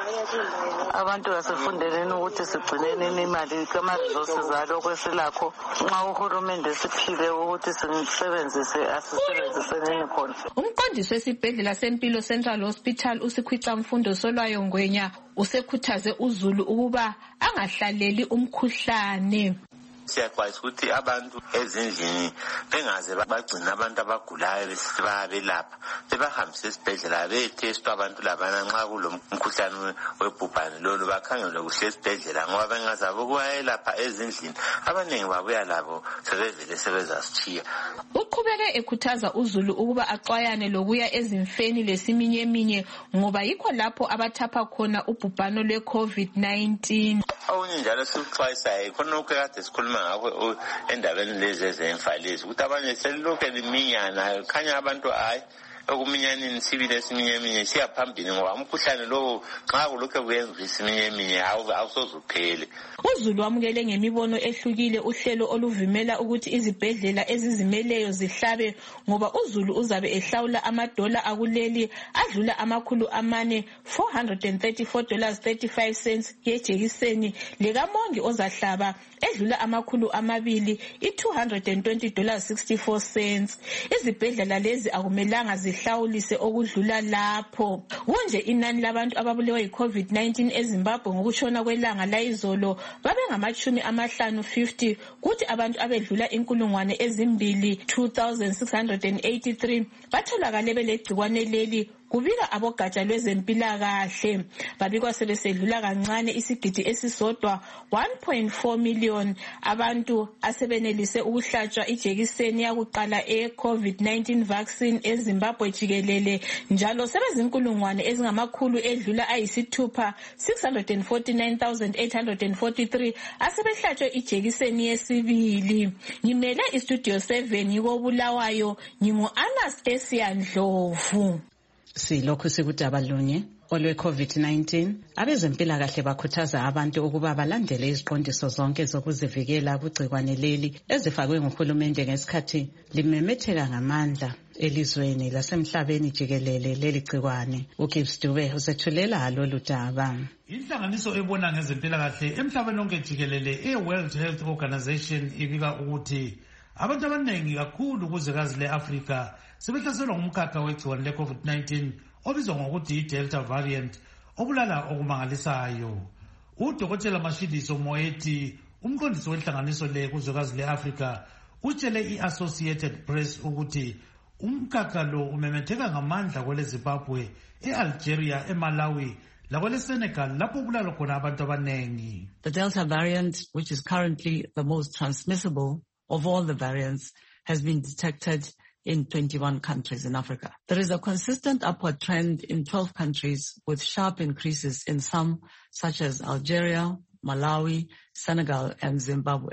Abantu asifundeleni ukuthi sigcineni imali kama-resources alokho esilakho. Nxa uhulumende siphile ukuthi sisebenzise asisebenziseneni khona. Umqondisi wesibhedlela sempilo Central Hospital uSikhwica Mfundo Solwayo Ngwenya usekhuthaze uzulu ukuba angahlaleli umkhuhlane. Siyaxwayisa ukuthi abantu ezindlini bengaze bagcina abantu abagulayo besithi bayabelapha, bebahambise esibhedlela betestwa abantu labana nxa kulomkhuhlane webhubhane lolu bakhangelwe kuhle esibhedlela, ngoba bengazabe ukuyelapha ezindlini abaningi babuya labo sebevele sebezasitshiya. Uqhubeke ekhuthaza uzulu ukuba axwayane lokuya ezimfeni lesiminyeminya ngoba yikho lapho abathapha khona ubhubhano lwe-COVID nineteen. Okunye njalo sikuxwayisayo khona ukade sikhuluma ngakho endabeni lezi ezemfalisi ukuthi abanye selilokhu liminyana, khanya abantu hayi okuminyanini sibile esiminyeminya siyaphambili ngoba umkhuhlane lowo nxa kulokhu kuyenza isiminyeminya awusoze uphele. Uzulu wamukele ngemibono ehlukile uhlelo oluvumela ukuthi izibhedlela ezizimeleyo zihlabe ngoba uzulu uzabe ehlawula amadola akuleli adlula amakhulu amane four hundred thirty-four dollars thirty-five cents yejekiseni, lekamongi ozahlaba edlula amakhulu amabili i-two hundred twenty dollars sixty-four cents. Izibhedlela lezi akumelanga zihlawulise okudlula lapho. Kunje inani labantu ababulewe yi-COVID nineteen eZimbabwe ngokutshona kwelanga layizolo babe ngamachumi amahlanu fifty, kuthi abantu abedlula inkulungwane ezimbili two thousand six hundred eighty-three batholakale belegcikwane leli, kubika abogatsha lwezempilakahle. Babikwa sebesedlula kancane isigidi esisodwa one point four million abantu asebenelise ukuhlatshwa ijekiseni yakuqala e-COVID nineteen vaccine eZimbabwe jikelele, njalo sebezinkulungwane ezingamakhulu edlula ayisithupha six hundred forty-nine thousand eight hundred forty-three asebehlatshwe ijekiseni yesibili. Ngimele istudio seven yikobulawayo, ngingu-Anastasia Ndlovu. Silokhu sikudaba lunye olwe-COVID nineteen, abezempilakahle bakhuthaza abantu ukuba balandele iziqondiso zonke zokuzivikela kugcikwane leli ezifakwe nguhulumende ngesikhathi limemetheka ngamandla elizweni lasemhlabeni jikelele leli gcikwane. uGibbs Dube usethulela lolu daba. Inhlanganiso ebona ngezempilakahle emhlabeni lonke jikelele e-World Health Organization ibika ukuthi abantu abaningi kakhulu kuzwekazi le-Afrika sebehlaselwa ngumkhakha wegciwane le-COVID nineteen obizwa ngokuthi i-Delta variant obulala okumangalisayo. Udokotela Mashidiso Moeti, umqondisi wenhlanganiso le kuzwekazi le-Afrika, utshele i-Associated Press ukuthi umkhakha lo umemetheka ngamandla kwele Zimbabwe, e-Algeria, eMalawi lakwele Senegal lapho kulala khona abantu abanengi. The Delta variant, which is currently the most transmissible of all the variants, has been detected in twenty-one countries in Africa. There is a consistent upward trend in twelve countries with sharp increases in some, such as Algeria, Malawi, Senegal and Zimbabwe.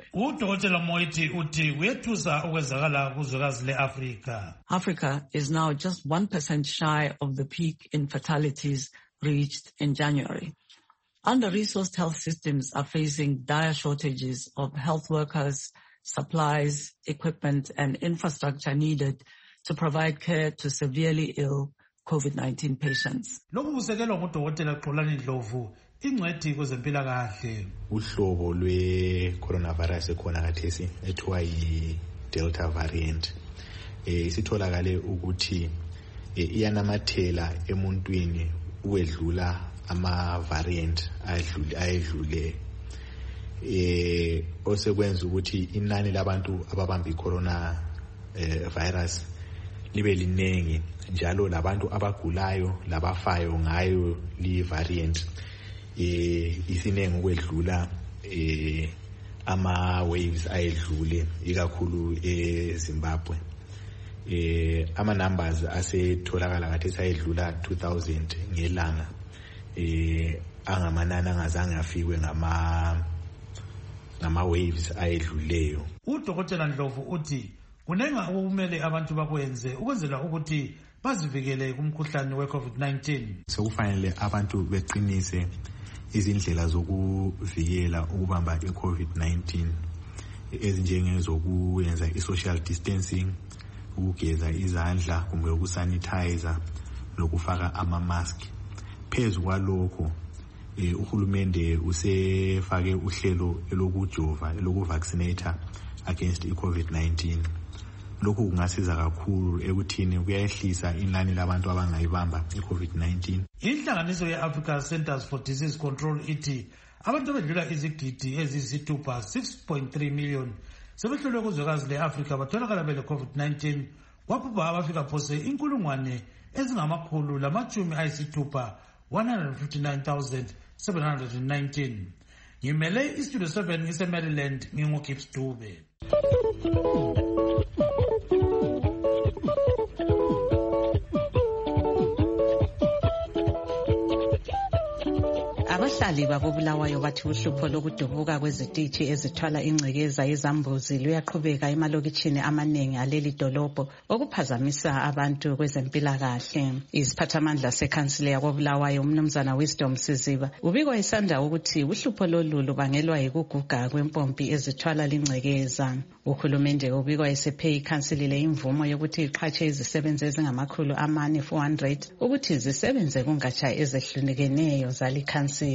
Africa is now just one percent shy of the peak in fatalities reached in January. Under-resourced health systems are facing dire shortages of health workers, supplies, equipment and infrastructure needed to provide care to severely ill COVID nineteen patients. Uhlobo lwe-coronavirus ekhona khathesi ethiwa yi-Delta variant isitholakale ukuthi iyanamathela emuntwini ukwedlula ama-variant ayedlule eh osekwenza ukuthi inani labantu ababamba i-corona eh, virus libe linengi, njalo labantu abagulayo labafayo ngayo li variant eh isinengi ukwedlula eh ama waves ayedlule ikakhulu eZimbabwe. eh ama numbers asetholakala ngathi sayedlula two thousand ngelanga, eh angamanani angazange afikwe ngama ngama waves ayedluleyo. Udokotela Ndlovu uthi kunenga okumele abantu bakwenze ukwenzela ukuthi bazivikele kumkhuhlane we-COVID nineteen. Sekufanele abantu beqinise izindlela zokuvikela ukubamba i-COVID nineteen ezinjengezokuyenza i-social distancing, ukugeza izandla kumbe ukusanitizer lokufaka ama-mask. Phezu kwalokho eh, uhulumende usefake uhlelo elokujova elokuvaccinate against i-COVID nineteen. Lokhu kungasiza kakhulu ekuthini kuyayehlisa inani labantu abangayibamba i-COVID nineteen. Inhlanganiso ye-Africa Centers for Disease Control ithi abantu abedlula izigidi eziyisithupha six point three million sebehlolwe kuzwekazi le-Afrika batholakala bele-COVID nineteen, kwabhubha abafika phose inkulungwane ezingamakhulu lamatshumi ayisithupha one hundred fifty-nine thousand seven hundred nineteen. Ngimele istudio seven ise-Maryland, ngingu-Gibbs Dube. Abahlali babulawayo bathi uhlupho lokudubuka kwezitishi ezithwala ingcekeza yezambuzi luyaqhubeka emalokitshini amaningi aleli dolobho okuphazamisa abantu kwezempilakahle. Isiphathamandla sekhansile yakobulawayo umnumzana Wisdom Siziba ubikwa isanda ukuthi uhlupho lolu lubangelwa yikuguga kwempompi ezithwala lingcekeza. Uhulumende ubikwa esephe ikhansili le imvumo yokuthi iqhatshe izisebenzi ezingamakhulu amane four hundred ukuthi zisebenze kungatsha ezehlukeneyo zali khansili.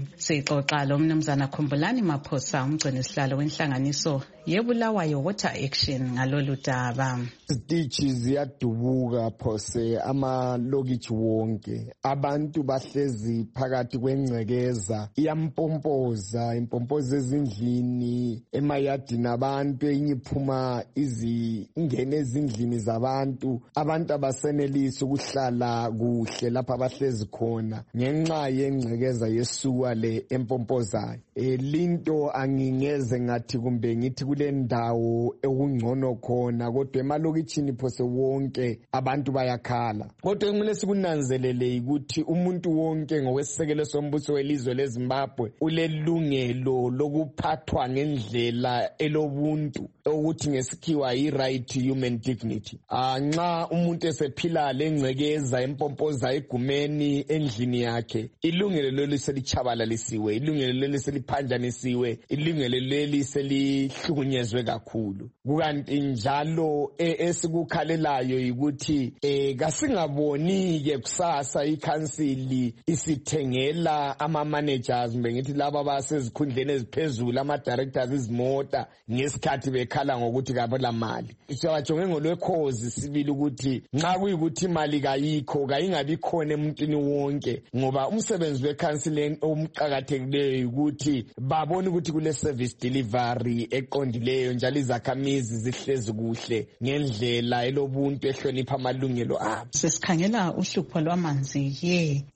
Sixoxa lo mnumzana Khumbulani Maphosa umgcini sihlalo wenhlanganiso yebulawayo Water Action ngalolu daba. Izitishi ziyadubuka phose amalokitshi wonke, abantu bahlezi phakathi kwengcekeza iyampompoza impompoza ezindlini emayadini abantu enyiphuma izingene ezindlini zabantu, abantu abasenelisa ukuhlala kuhle lapha abahlezi khona ngenxa yengcekeza yesuwa le empompozayo. E, linto angingeze ngathi kumbe ngithi kule ndawo ekungcono khona, kodwa emalokitshini phose wonke abantu bayakhala. Kodwa kumele sikunanzelele ukuthi umuntu wonke ngokwesekelo sombuso welizwe leZimbabwe ulelungelo lokuphathwa ngendlela elobuntu ukuthi ngesikhiwa yi-right to human dignity. Nxa umuntu esephila lengcekeza empompoza egumeni endlini yakhe, ilungelo leli selichabalalisiwe, ilungelo leli seliphanjanisiwe, ilungelo leli selihlukunyezwe kakhulu. Kukanti njalo esikukhalelayo yikuthi eh kasingaboni-ke kusasa ikhansili isithengela ama-managers mbe ngithi laba basezikhundleni eziphezulu ama-directors izimota ngesikhathi bekhala ngokuthi kabela mali. Siyajonge ngolwekhozi sibili ukuthi nxa kuyikuthi imali kayikho kayingabi khona emuntwini wonke, ngoba umsebenzi wekhansili omqakathekileyo ukuthi babone ukuthi kule service delivery eqondileyo njalo izakhamizi zihlezi kuhle ngendlela elobuntu ehlonipha amalungelo abo. Sesikhangela uhlupho lwamanzi ye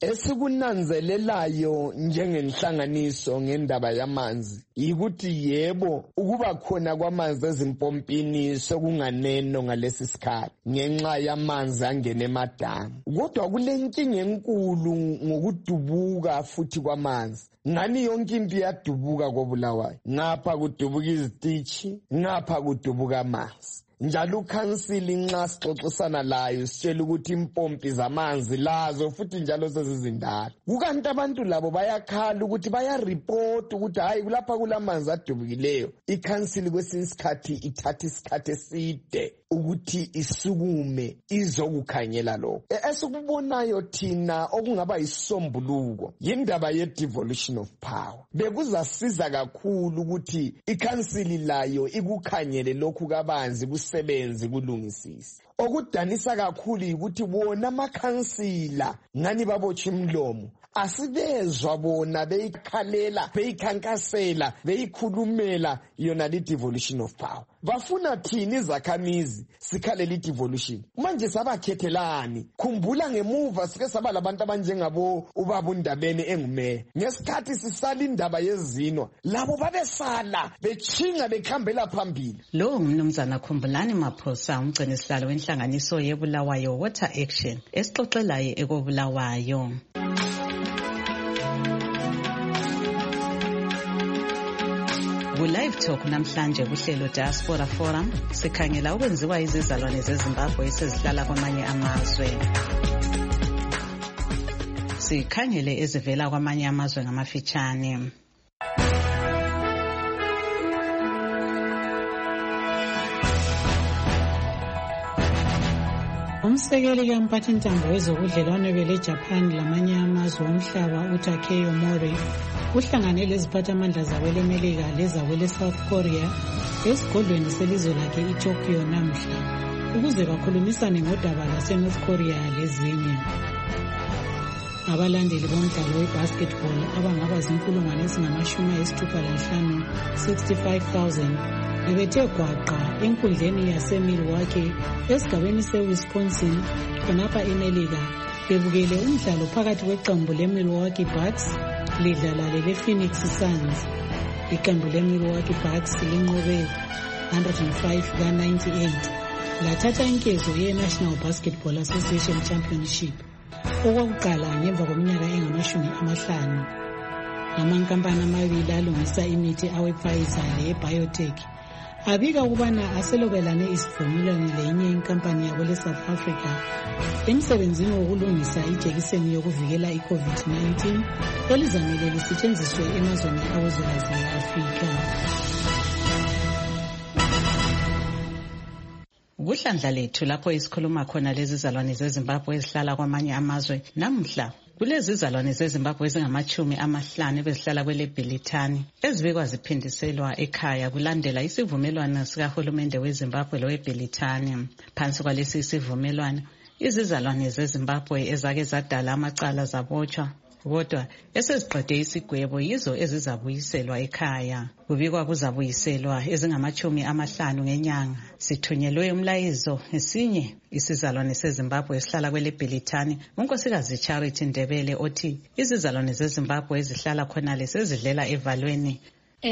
esikunanzelelayo njengenhlanganiso ngendaba yamanzi yikuthi yebo ukuba khona kwamanzi ezimpompini sokunganeno ngalesi sikhathi ngenxa yamanzi angene emadamu, kodwa kulenkinga enkulu ngokudubuka futhi kwamanzi. Ngani yonke into iyadubuka kobulawayo, ngapha kudubuka izitishi, ngapha kudubuka amanzi. Njalo ukhansili nxa sixoxisana layo sitshela ukuthi impompi zamanzi lazo futhi njalo sezizindala. Kukanti abantu labo bayakhala ukuthi bayareport ukuthi hayi kulapha kulamanzi adubukileyo. Ikhansili kwesinye isikhathi ithatha isikhathi eside ukuthi isukume izokukhangela lokho. Esikubonayo thina okungaba yisombuluko yindaba ye-devolution of power. Bekuzasiza kakhulu ukuthi ikhansili layo ikukhanyele lokhu kabanzi kusebenzi kulungisisi. Okudanisa kakhulu yikuthi bona amakhansila ngani babotsha imlomo asibezwa bona beyikhalela beyikhankasela beyikhulumela yona li devolution of power. Bafuna thini izakhamizi sikhalela i-devolution? Manje sabakhethelani? Khumbula ngemuva sike saba labantu abanjengabo ubaba uNdabeni engumeya. Ngesikhathi sisala indaba yezinwa labo babesala bechinga bekhambela phambili. Lo mnumzana Khumbulani Maphosa umgcini sihlalo wenhlanganiso yebulawayo Water Action esixoxelayo ekobulawayo. Ku-Live Talk namhlanje kuhlelo Diaspora Forum sikhangela ukwenziwa izizalwane zeZimbabwe esezihlala kwamanye amazwe. Sikhangele ezivela kwamanye amazwe ngamafitshane. Umsekeli kamphathintambo wezobudlelwano bele-Japan lamanye amazwe omhlaba uTakeyo Mori uhlangane leziphathamandla zakwelemelika lezakwele-South Korea esigodlweni selizwe lakhe iTokyo namhla ukuze bakhulumisane ngodaba lase-North Korea lezinye. Abalandeli bomdlalo we-basketball abangaba zinkulungwane ezingamashumi ayisithupha lanhlanu sixty-five thousand bebethe gwaqa enkundleni yase-Milwaukee esigabeni se-Wisconsin khonapha emelika bebukele umdlalo phakathi kweqembu le-Milwaukee Bucks lidlala lele-Phoenix Suns. Iqembu le-Milwaukee Bucks linqobe one oh five ka ninety-eight lathatha inkezo ye-National Basketball Association Championship okwakuqala ngemva kweminyaka engamashumi amahlanu. Amankampani amabili alungisa imithi awe-Pfizer le-Biotech abika ukubana aselobelane isivumelwano lenye inkampani yakwele South Africa emsebenzini wokulungisa ijekiseni yokuvikela i-COVID nineteen elizamele lisetshenziswe emazweni awezwekazi le-Afrika. Kuhlandla lethu lapho isikhuluma khona lezi zalwane zeZimbabwe ezihlala kwamanye amazwe namhla kulezi zalwane zeZimbabwe ezingamachumi amahlanu bezihlala kwele Bhilithani ezibekwa ziphindiselwa ekhaya kulandela isivumelwano sikahulumende weZimbabwe loweBhilithani. Phansi kwalesi isivumelwano izizalwane zeZimbabwe ezake zadala amacala zabotshwa kodwa eseziqede isigwebo yizo ezizabuyiselwa ekhaya. Kubikwa kuzabuyiselwa ezingamachumi amahlanu ngenyanga. Sithunyelwe umlayezo esinye isizalwane seZimbabwe esihlala kwele Bhilithani unkosikazi Charity Ndebele othi izizalwane zeZimbabwe ezihlala khonale sezidlela evalweni.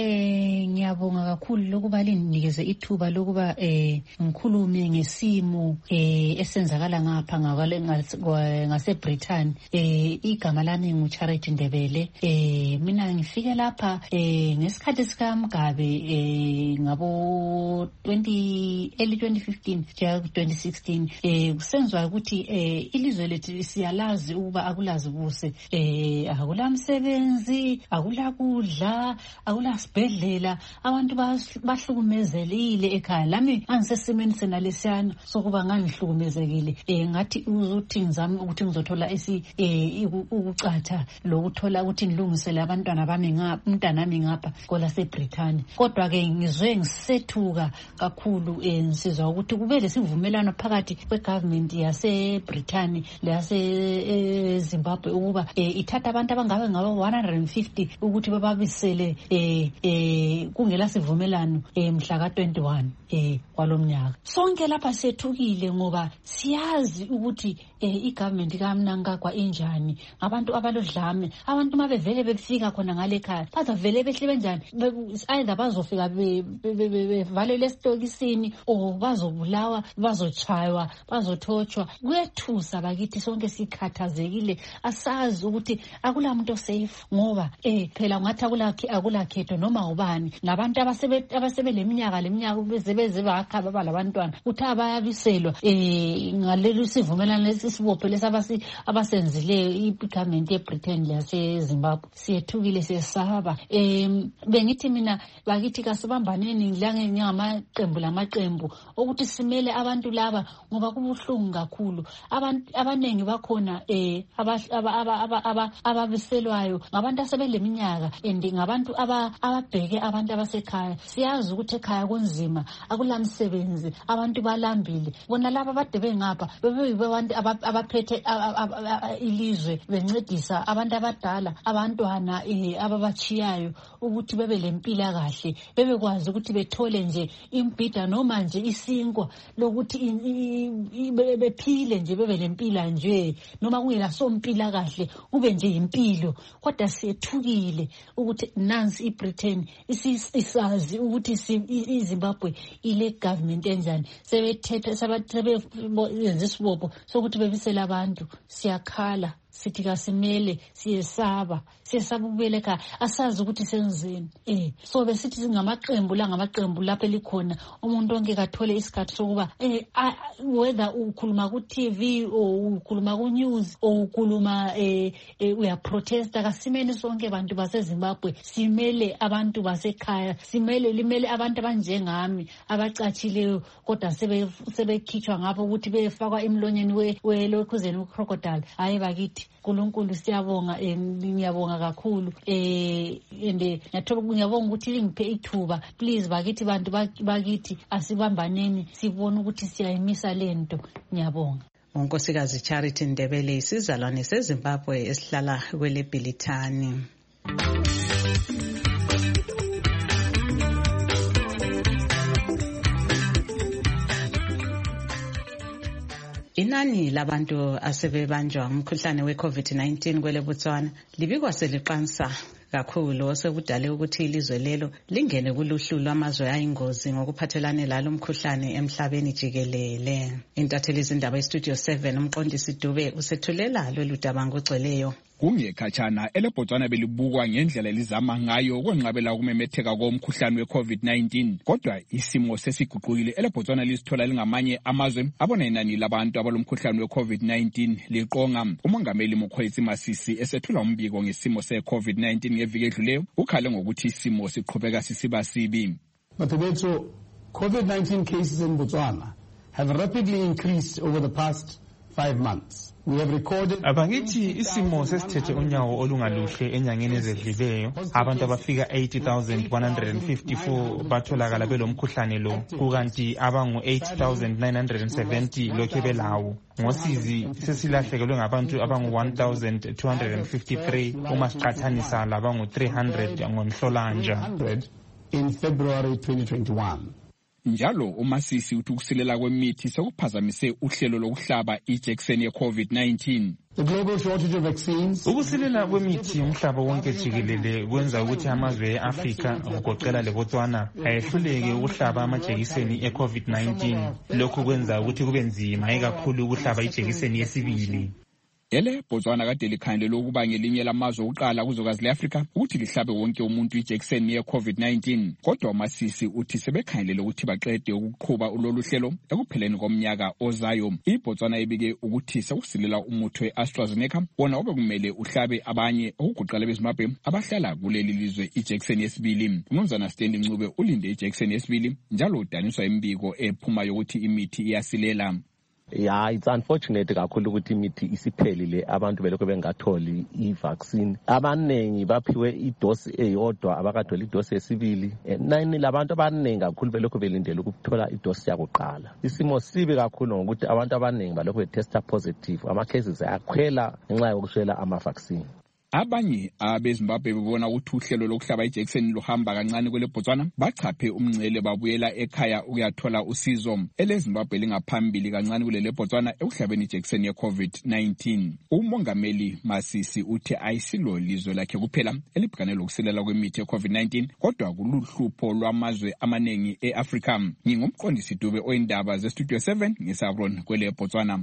Eh ngiyabonga kakhulu lokuba linikeze ithuba lokuba eh ngikhulume ngesimo eh esenzakala ngapha ngakale ngaseBritain. Eh igama lami nguCharity Ndebele. Eh mina ngifike lapha eh ngesikhathi sika Mugabe eh ngabo twenty early twenty fifteen ja twenty sixteen eh kusenzwa ukuthi eh ilizwe lethu siyalazi ukuba akulazi buse eh akulamsebenzi akulakudla akula sibhedlela abantu bahlukumezelile ekhaya. Lami angisesimeni sena lesiyana sokuba ngangihlukumezekile eh ngathi uzuthi ngizama ukuthi ngizothola esi eh ukucatha lokuthola ukuthi ngilungisele abantwana bami ngapha umntana nami ngapha kola seBritain. Kodwa ke ngizwe ngisethuka kakhulu eh nsizwa ukuthi kube lesivumelano phakathi kwegovernment yaseBritain leyase Zimbabwe ukuba eh ithatha abantu abangabe ngaba one hundred fifty ukuthi bababisele eh eh kungela sivumelano emhla ka twenty-one eh kwalomnyaka. Sonke lapha sethukile ngoba siyazi ukuthi eh igovernment kaMnanga kwa enjani abantu abalodlame abantu mabevele befika khona ngale ekhaya bazavele behle benjani either bazofika bevalele esitokisini o bazobulawa bazotshaywa bazothothwa. Kuyethusa bakithi sonke sikhathazekile asazi ukuthi akulamuntu safe ngoba eh phela ngathi akulakhe akulakhetho noma ubani labantu abasebe abasebeleminyaka leminyaka bezebeze bakha baba labantwana uthi abayabiselwa eh ngaleli sivumelano lesibophe lesabasi abasenzileyo igovernment yeBritain laseZimbabwe. Siyethukile sesaba eh bengithi mina bakithi kasibambaneni ngilange ngamaqembu lamaqembu ukuthi simele abantu laba ngoba kubuhlungu kakhulu. Abantu abanengi bakhona eh ababiselwayo ngabantu asebeleminyaka and ngabantu aba ababheke abantu abasekhaya. Siyazi ukuthi ekhaya kunzima akulamsebenzi abantu balambile bona laba bade bengapha bebeyibantu abaphethe ilizwe bencedisa abantu abadala abantwana ababachiyayo ukuthi bebe lempila kahle bebekwazi ukuthi bethole nje impida noma nje isinkwa lokuthi bephile nje bebe lempila nje noma kungela sompila kahle kube nje impilo. Kodwa siyethukile ukuthi nansi iBritain isisazi ukuthi iZimbabwe ile government enjani sebethethe sebenza isibopho sokuthi bebisela abantu. Siyakhala sithi kasimele siyesaba siyesaba ukubuyela ekhaya asazi ukuthi senzeni eh so besithi ngamaqembu la ngamaqembu lapho elikhona umuntu onke kathole isikhathi sokuba eh whether ukhuluma ku T V or ukhuluma ku news or ukhuluma eh uya protesta kasimele sonke abantu baseZimbabwe simele abantu basekhaya simele limele abantu abanjengami abacatshileyo kodwa sebe sebekhitshwa ngapho ukuthi befakwa emlonyeni we welokhuzeni ucrocodile hayi bakithi uNkulunkulu siyabonga ngiyabonga kakhulu eh ende ngiyathola ngiyabonga ukuthi lingiphe ithuba please bakithi bantu bakithi asibambaneni sibone ukuthi siyayimisa lento ngiyabonga. Unkosikazi Charity Ndebele isizalwane seZimbabwe esihlala kweleBhilithani. Inani labantu asebebanjwa umkhuhlane we-COVID nineteen kwele Botswana libikwa seliqansa kakhulu osekudale ukuthi ilizwe lelo lingene kuluhlu lwamazwe ayingozi ngokuphathelane lalo umkhuhlane emhlabeni jikelele. Intatheli izindaba eStudio seven umqondisi Dube usethulela loludaba ngogcweleyo. Kungekhatshana eleBotswana belibukwa ngendlela elizama ngayo ukwenqabela ukumemetheka komkhuhlane we-COVID nineteen kodwa isimo sesiguqukile eleBotswana lisithola lingamanye amazwe abona inani labantu abalomkhuhlane we-COVID nineteen liqonga. Umongameli Mokgweetsi Masisi esethula umbiko ngesimo se-COVID nineteen ngeviki edluleyo ukhale ngokuthi isimo siqhubeka sisiba sibi. Batebetso, COVID nineteen cases in Botswana have rapidly increased over the past five months. We have recorded Abangithi isimo sesithethe unyawo olungaluhle enyangeni ezedlileyo abantu abafika eighty thousand one hundred fifty-four batholakala belomkhuhlane lo kukanti abangu eight thousand nine hundred seventy lokhe belawo. Ngosizi sesilahlekelwe ngabantu abangu one thousand two hundred fifty-three uma siqhathanisa labangu three hundred ngonhlolanja in February twenty twenty-one. Njalo uMasisi uthi ukusilela kwemithi sekuphazamise uhlelo lokuhlaba ijekiseni ye-COVID nineteen. The global shortage of vaccines. Ukusilela kwemithi umhlaba wonke jikelele kwenza ukuthi amazwe eAfrika ngokugoqela leBotswana ayehluleke ukuhlaba amajekiseni e-COVID nineteen. Lokhu kwenza ukuthi kube nzima ikakhulu ukuhlaba ijekiseni yesibili. Ele Botswana kade likhandle lokuba ngelinye lamazwe okuqala kuzokazi leAfrika ukuthi lihlabe wonke umuntu ijekiseni ye-COVID nineteen. Kodwa uMasisi uthi sebekhandle ukuthi baqede ukuqhuba ulolu hlelo ekupheleni komnyaka ozayo. IBotswana ibike ukuthi sekusilela umuthi we-AstraZeneca wona obekumele uhlabe abanye okugoqela beZimbabwe abahlala kuleli lizwe ijekiseni yesibili. Umnumzana Stanley Ncube ulinde ijekiseni yesibili njalo udaniswa imbiko ephuma yokuthi imithi iyasilela. Yeah, it's unfortunate kakhulu ukuthi imithi isiphelile abantu belokho bengatholi i-vaccine. Abanengi baphiwe idosi eyodwa abakatholi idosi yesibili. Nani labantu abanengi kakhulu belokho belindele ukuthola idosi yakuqala. Isimo sibi kakhulu ngokuthi abantu abanengi balokho betesta positive. Ama cases ayakhwela ngenxa yokuswela ama-vaccine. Abanye abeZimbabwe bebona ukuthi uhlelo lokuhlaba ijekiseni luhamba kancane kwele Botswana bachaphe umngcele babuyela ekhaya ukuyathola usizo. EleZimbabwe lingaphambili kancane kulele Botswana ekuhlabeni ijekiseni ye-COVID nineteen. Umongameli Masisi uthi ayisilo lizwe lakhe kuphela elibhekane lokusilela kwemithi ye-COVID nineteen kodwa kuluhlupho lwamazwe amanengi eAfrika. Ngingumqondisi Dube oyindaba zeStudio seven ngeSavron kwele Botswana.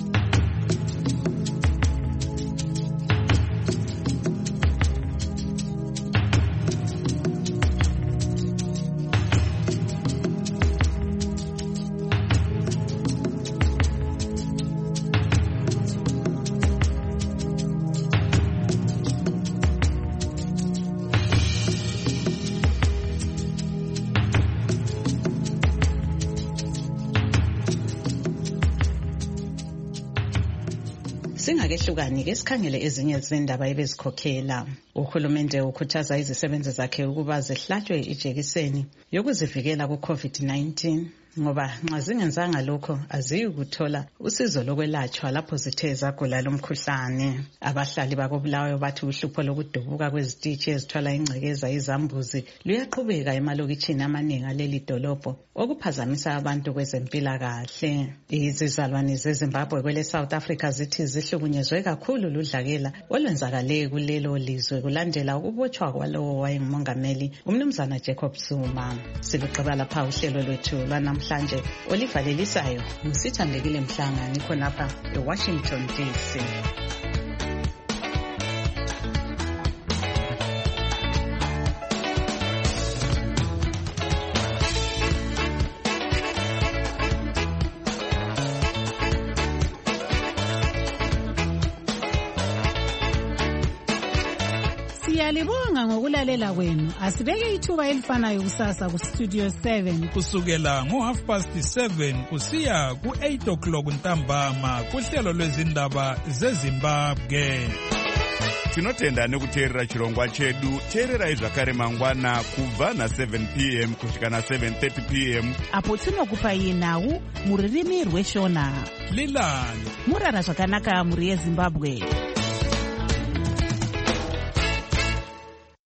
Singakehlukani ke sikhangele ezinye zendaba ebezikhokhela. Uhulumende ukhuthaza izisebenzi zakhe ukuba zihlatshwe ijekiseni yokuzivikela ku-COVID nineteen ngoba nxa zingenzanga lokho aziyi kuthola usizo lokwelatshwa lapho zithe zagula lomkhuhlane. Abahlali bakoBulawayo bathi uhlupho lokudubuka kwezititshi ezithwala ingcekeza izambuzi luyaqhubeka emalokitshini amaningi aleli dolobho okuphazamisa abantu kwezempilakahle. Izizalwane zeZimbabwe kwele South Africa zithi zihlukunyezwe kakhulu ludlakela olwenzakale kulelo lizwe kulandela ukubotshwa kwalowo wayengumongameli umnumzana Jacob Zuma. Siluqaba lapha uhlelo lwethu lwanamhlanje olivalelisayo ngusithandekile Mhlanga ngikho napha eWashington D C. Siyalibonga ngokulalela kwenu. Asibeke ithuba elifanayo kusasa ku Studio seven. Kusukela ngo half past seven kusiya ku eight o'clock ntambama kuhlelo lwezindaba zeZimbabwe. Tinotenda nekuteerera chirongwa chedu. Teererai zvakare mangwana kubva na seven p m kusvika na seven thirty p m apo tinokupai nhau muririmi rweshona. Lilani murara zvakanaka muri yeZimbabwe.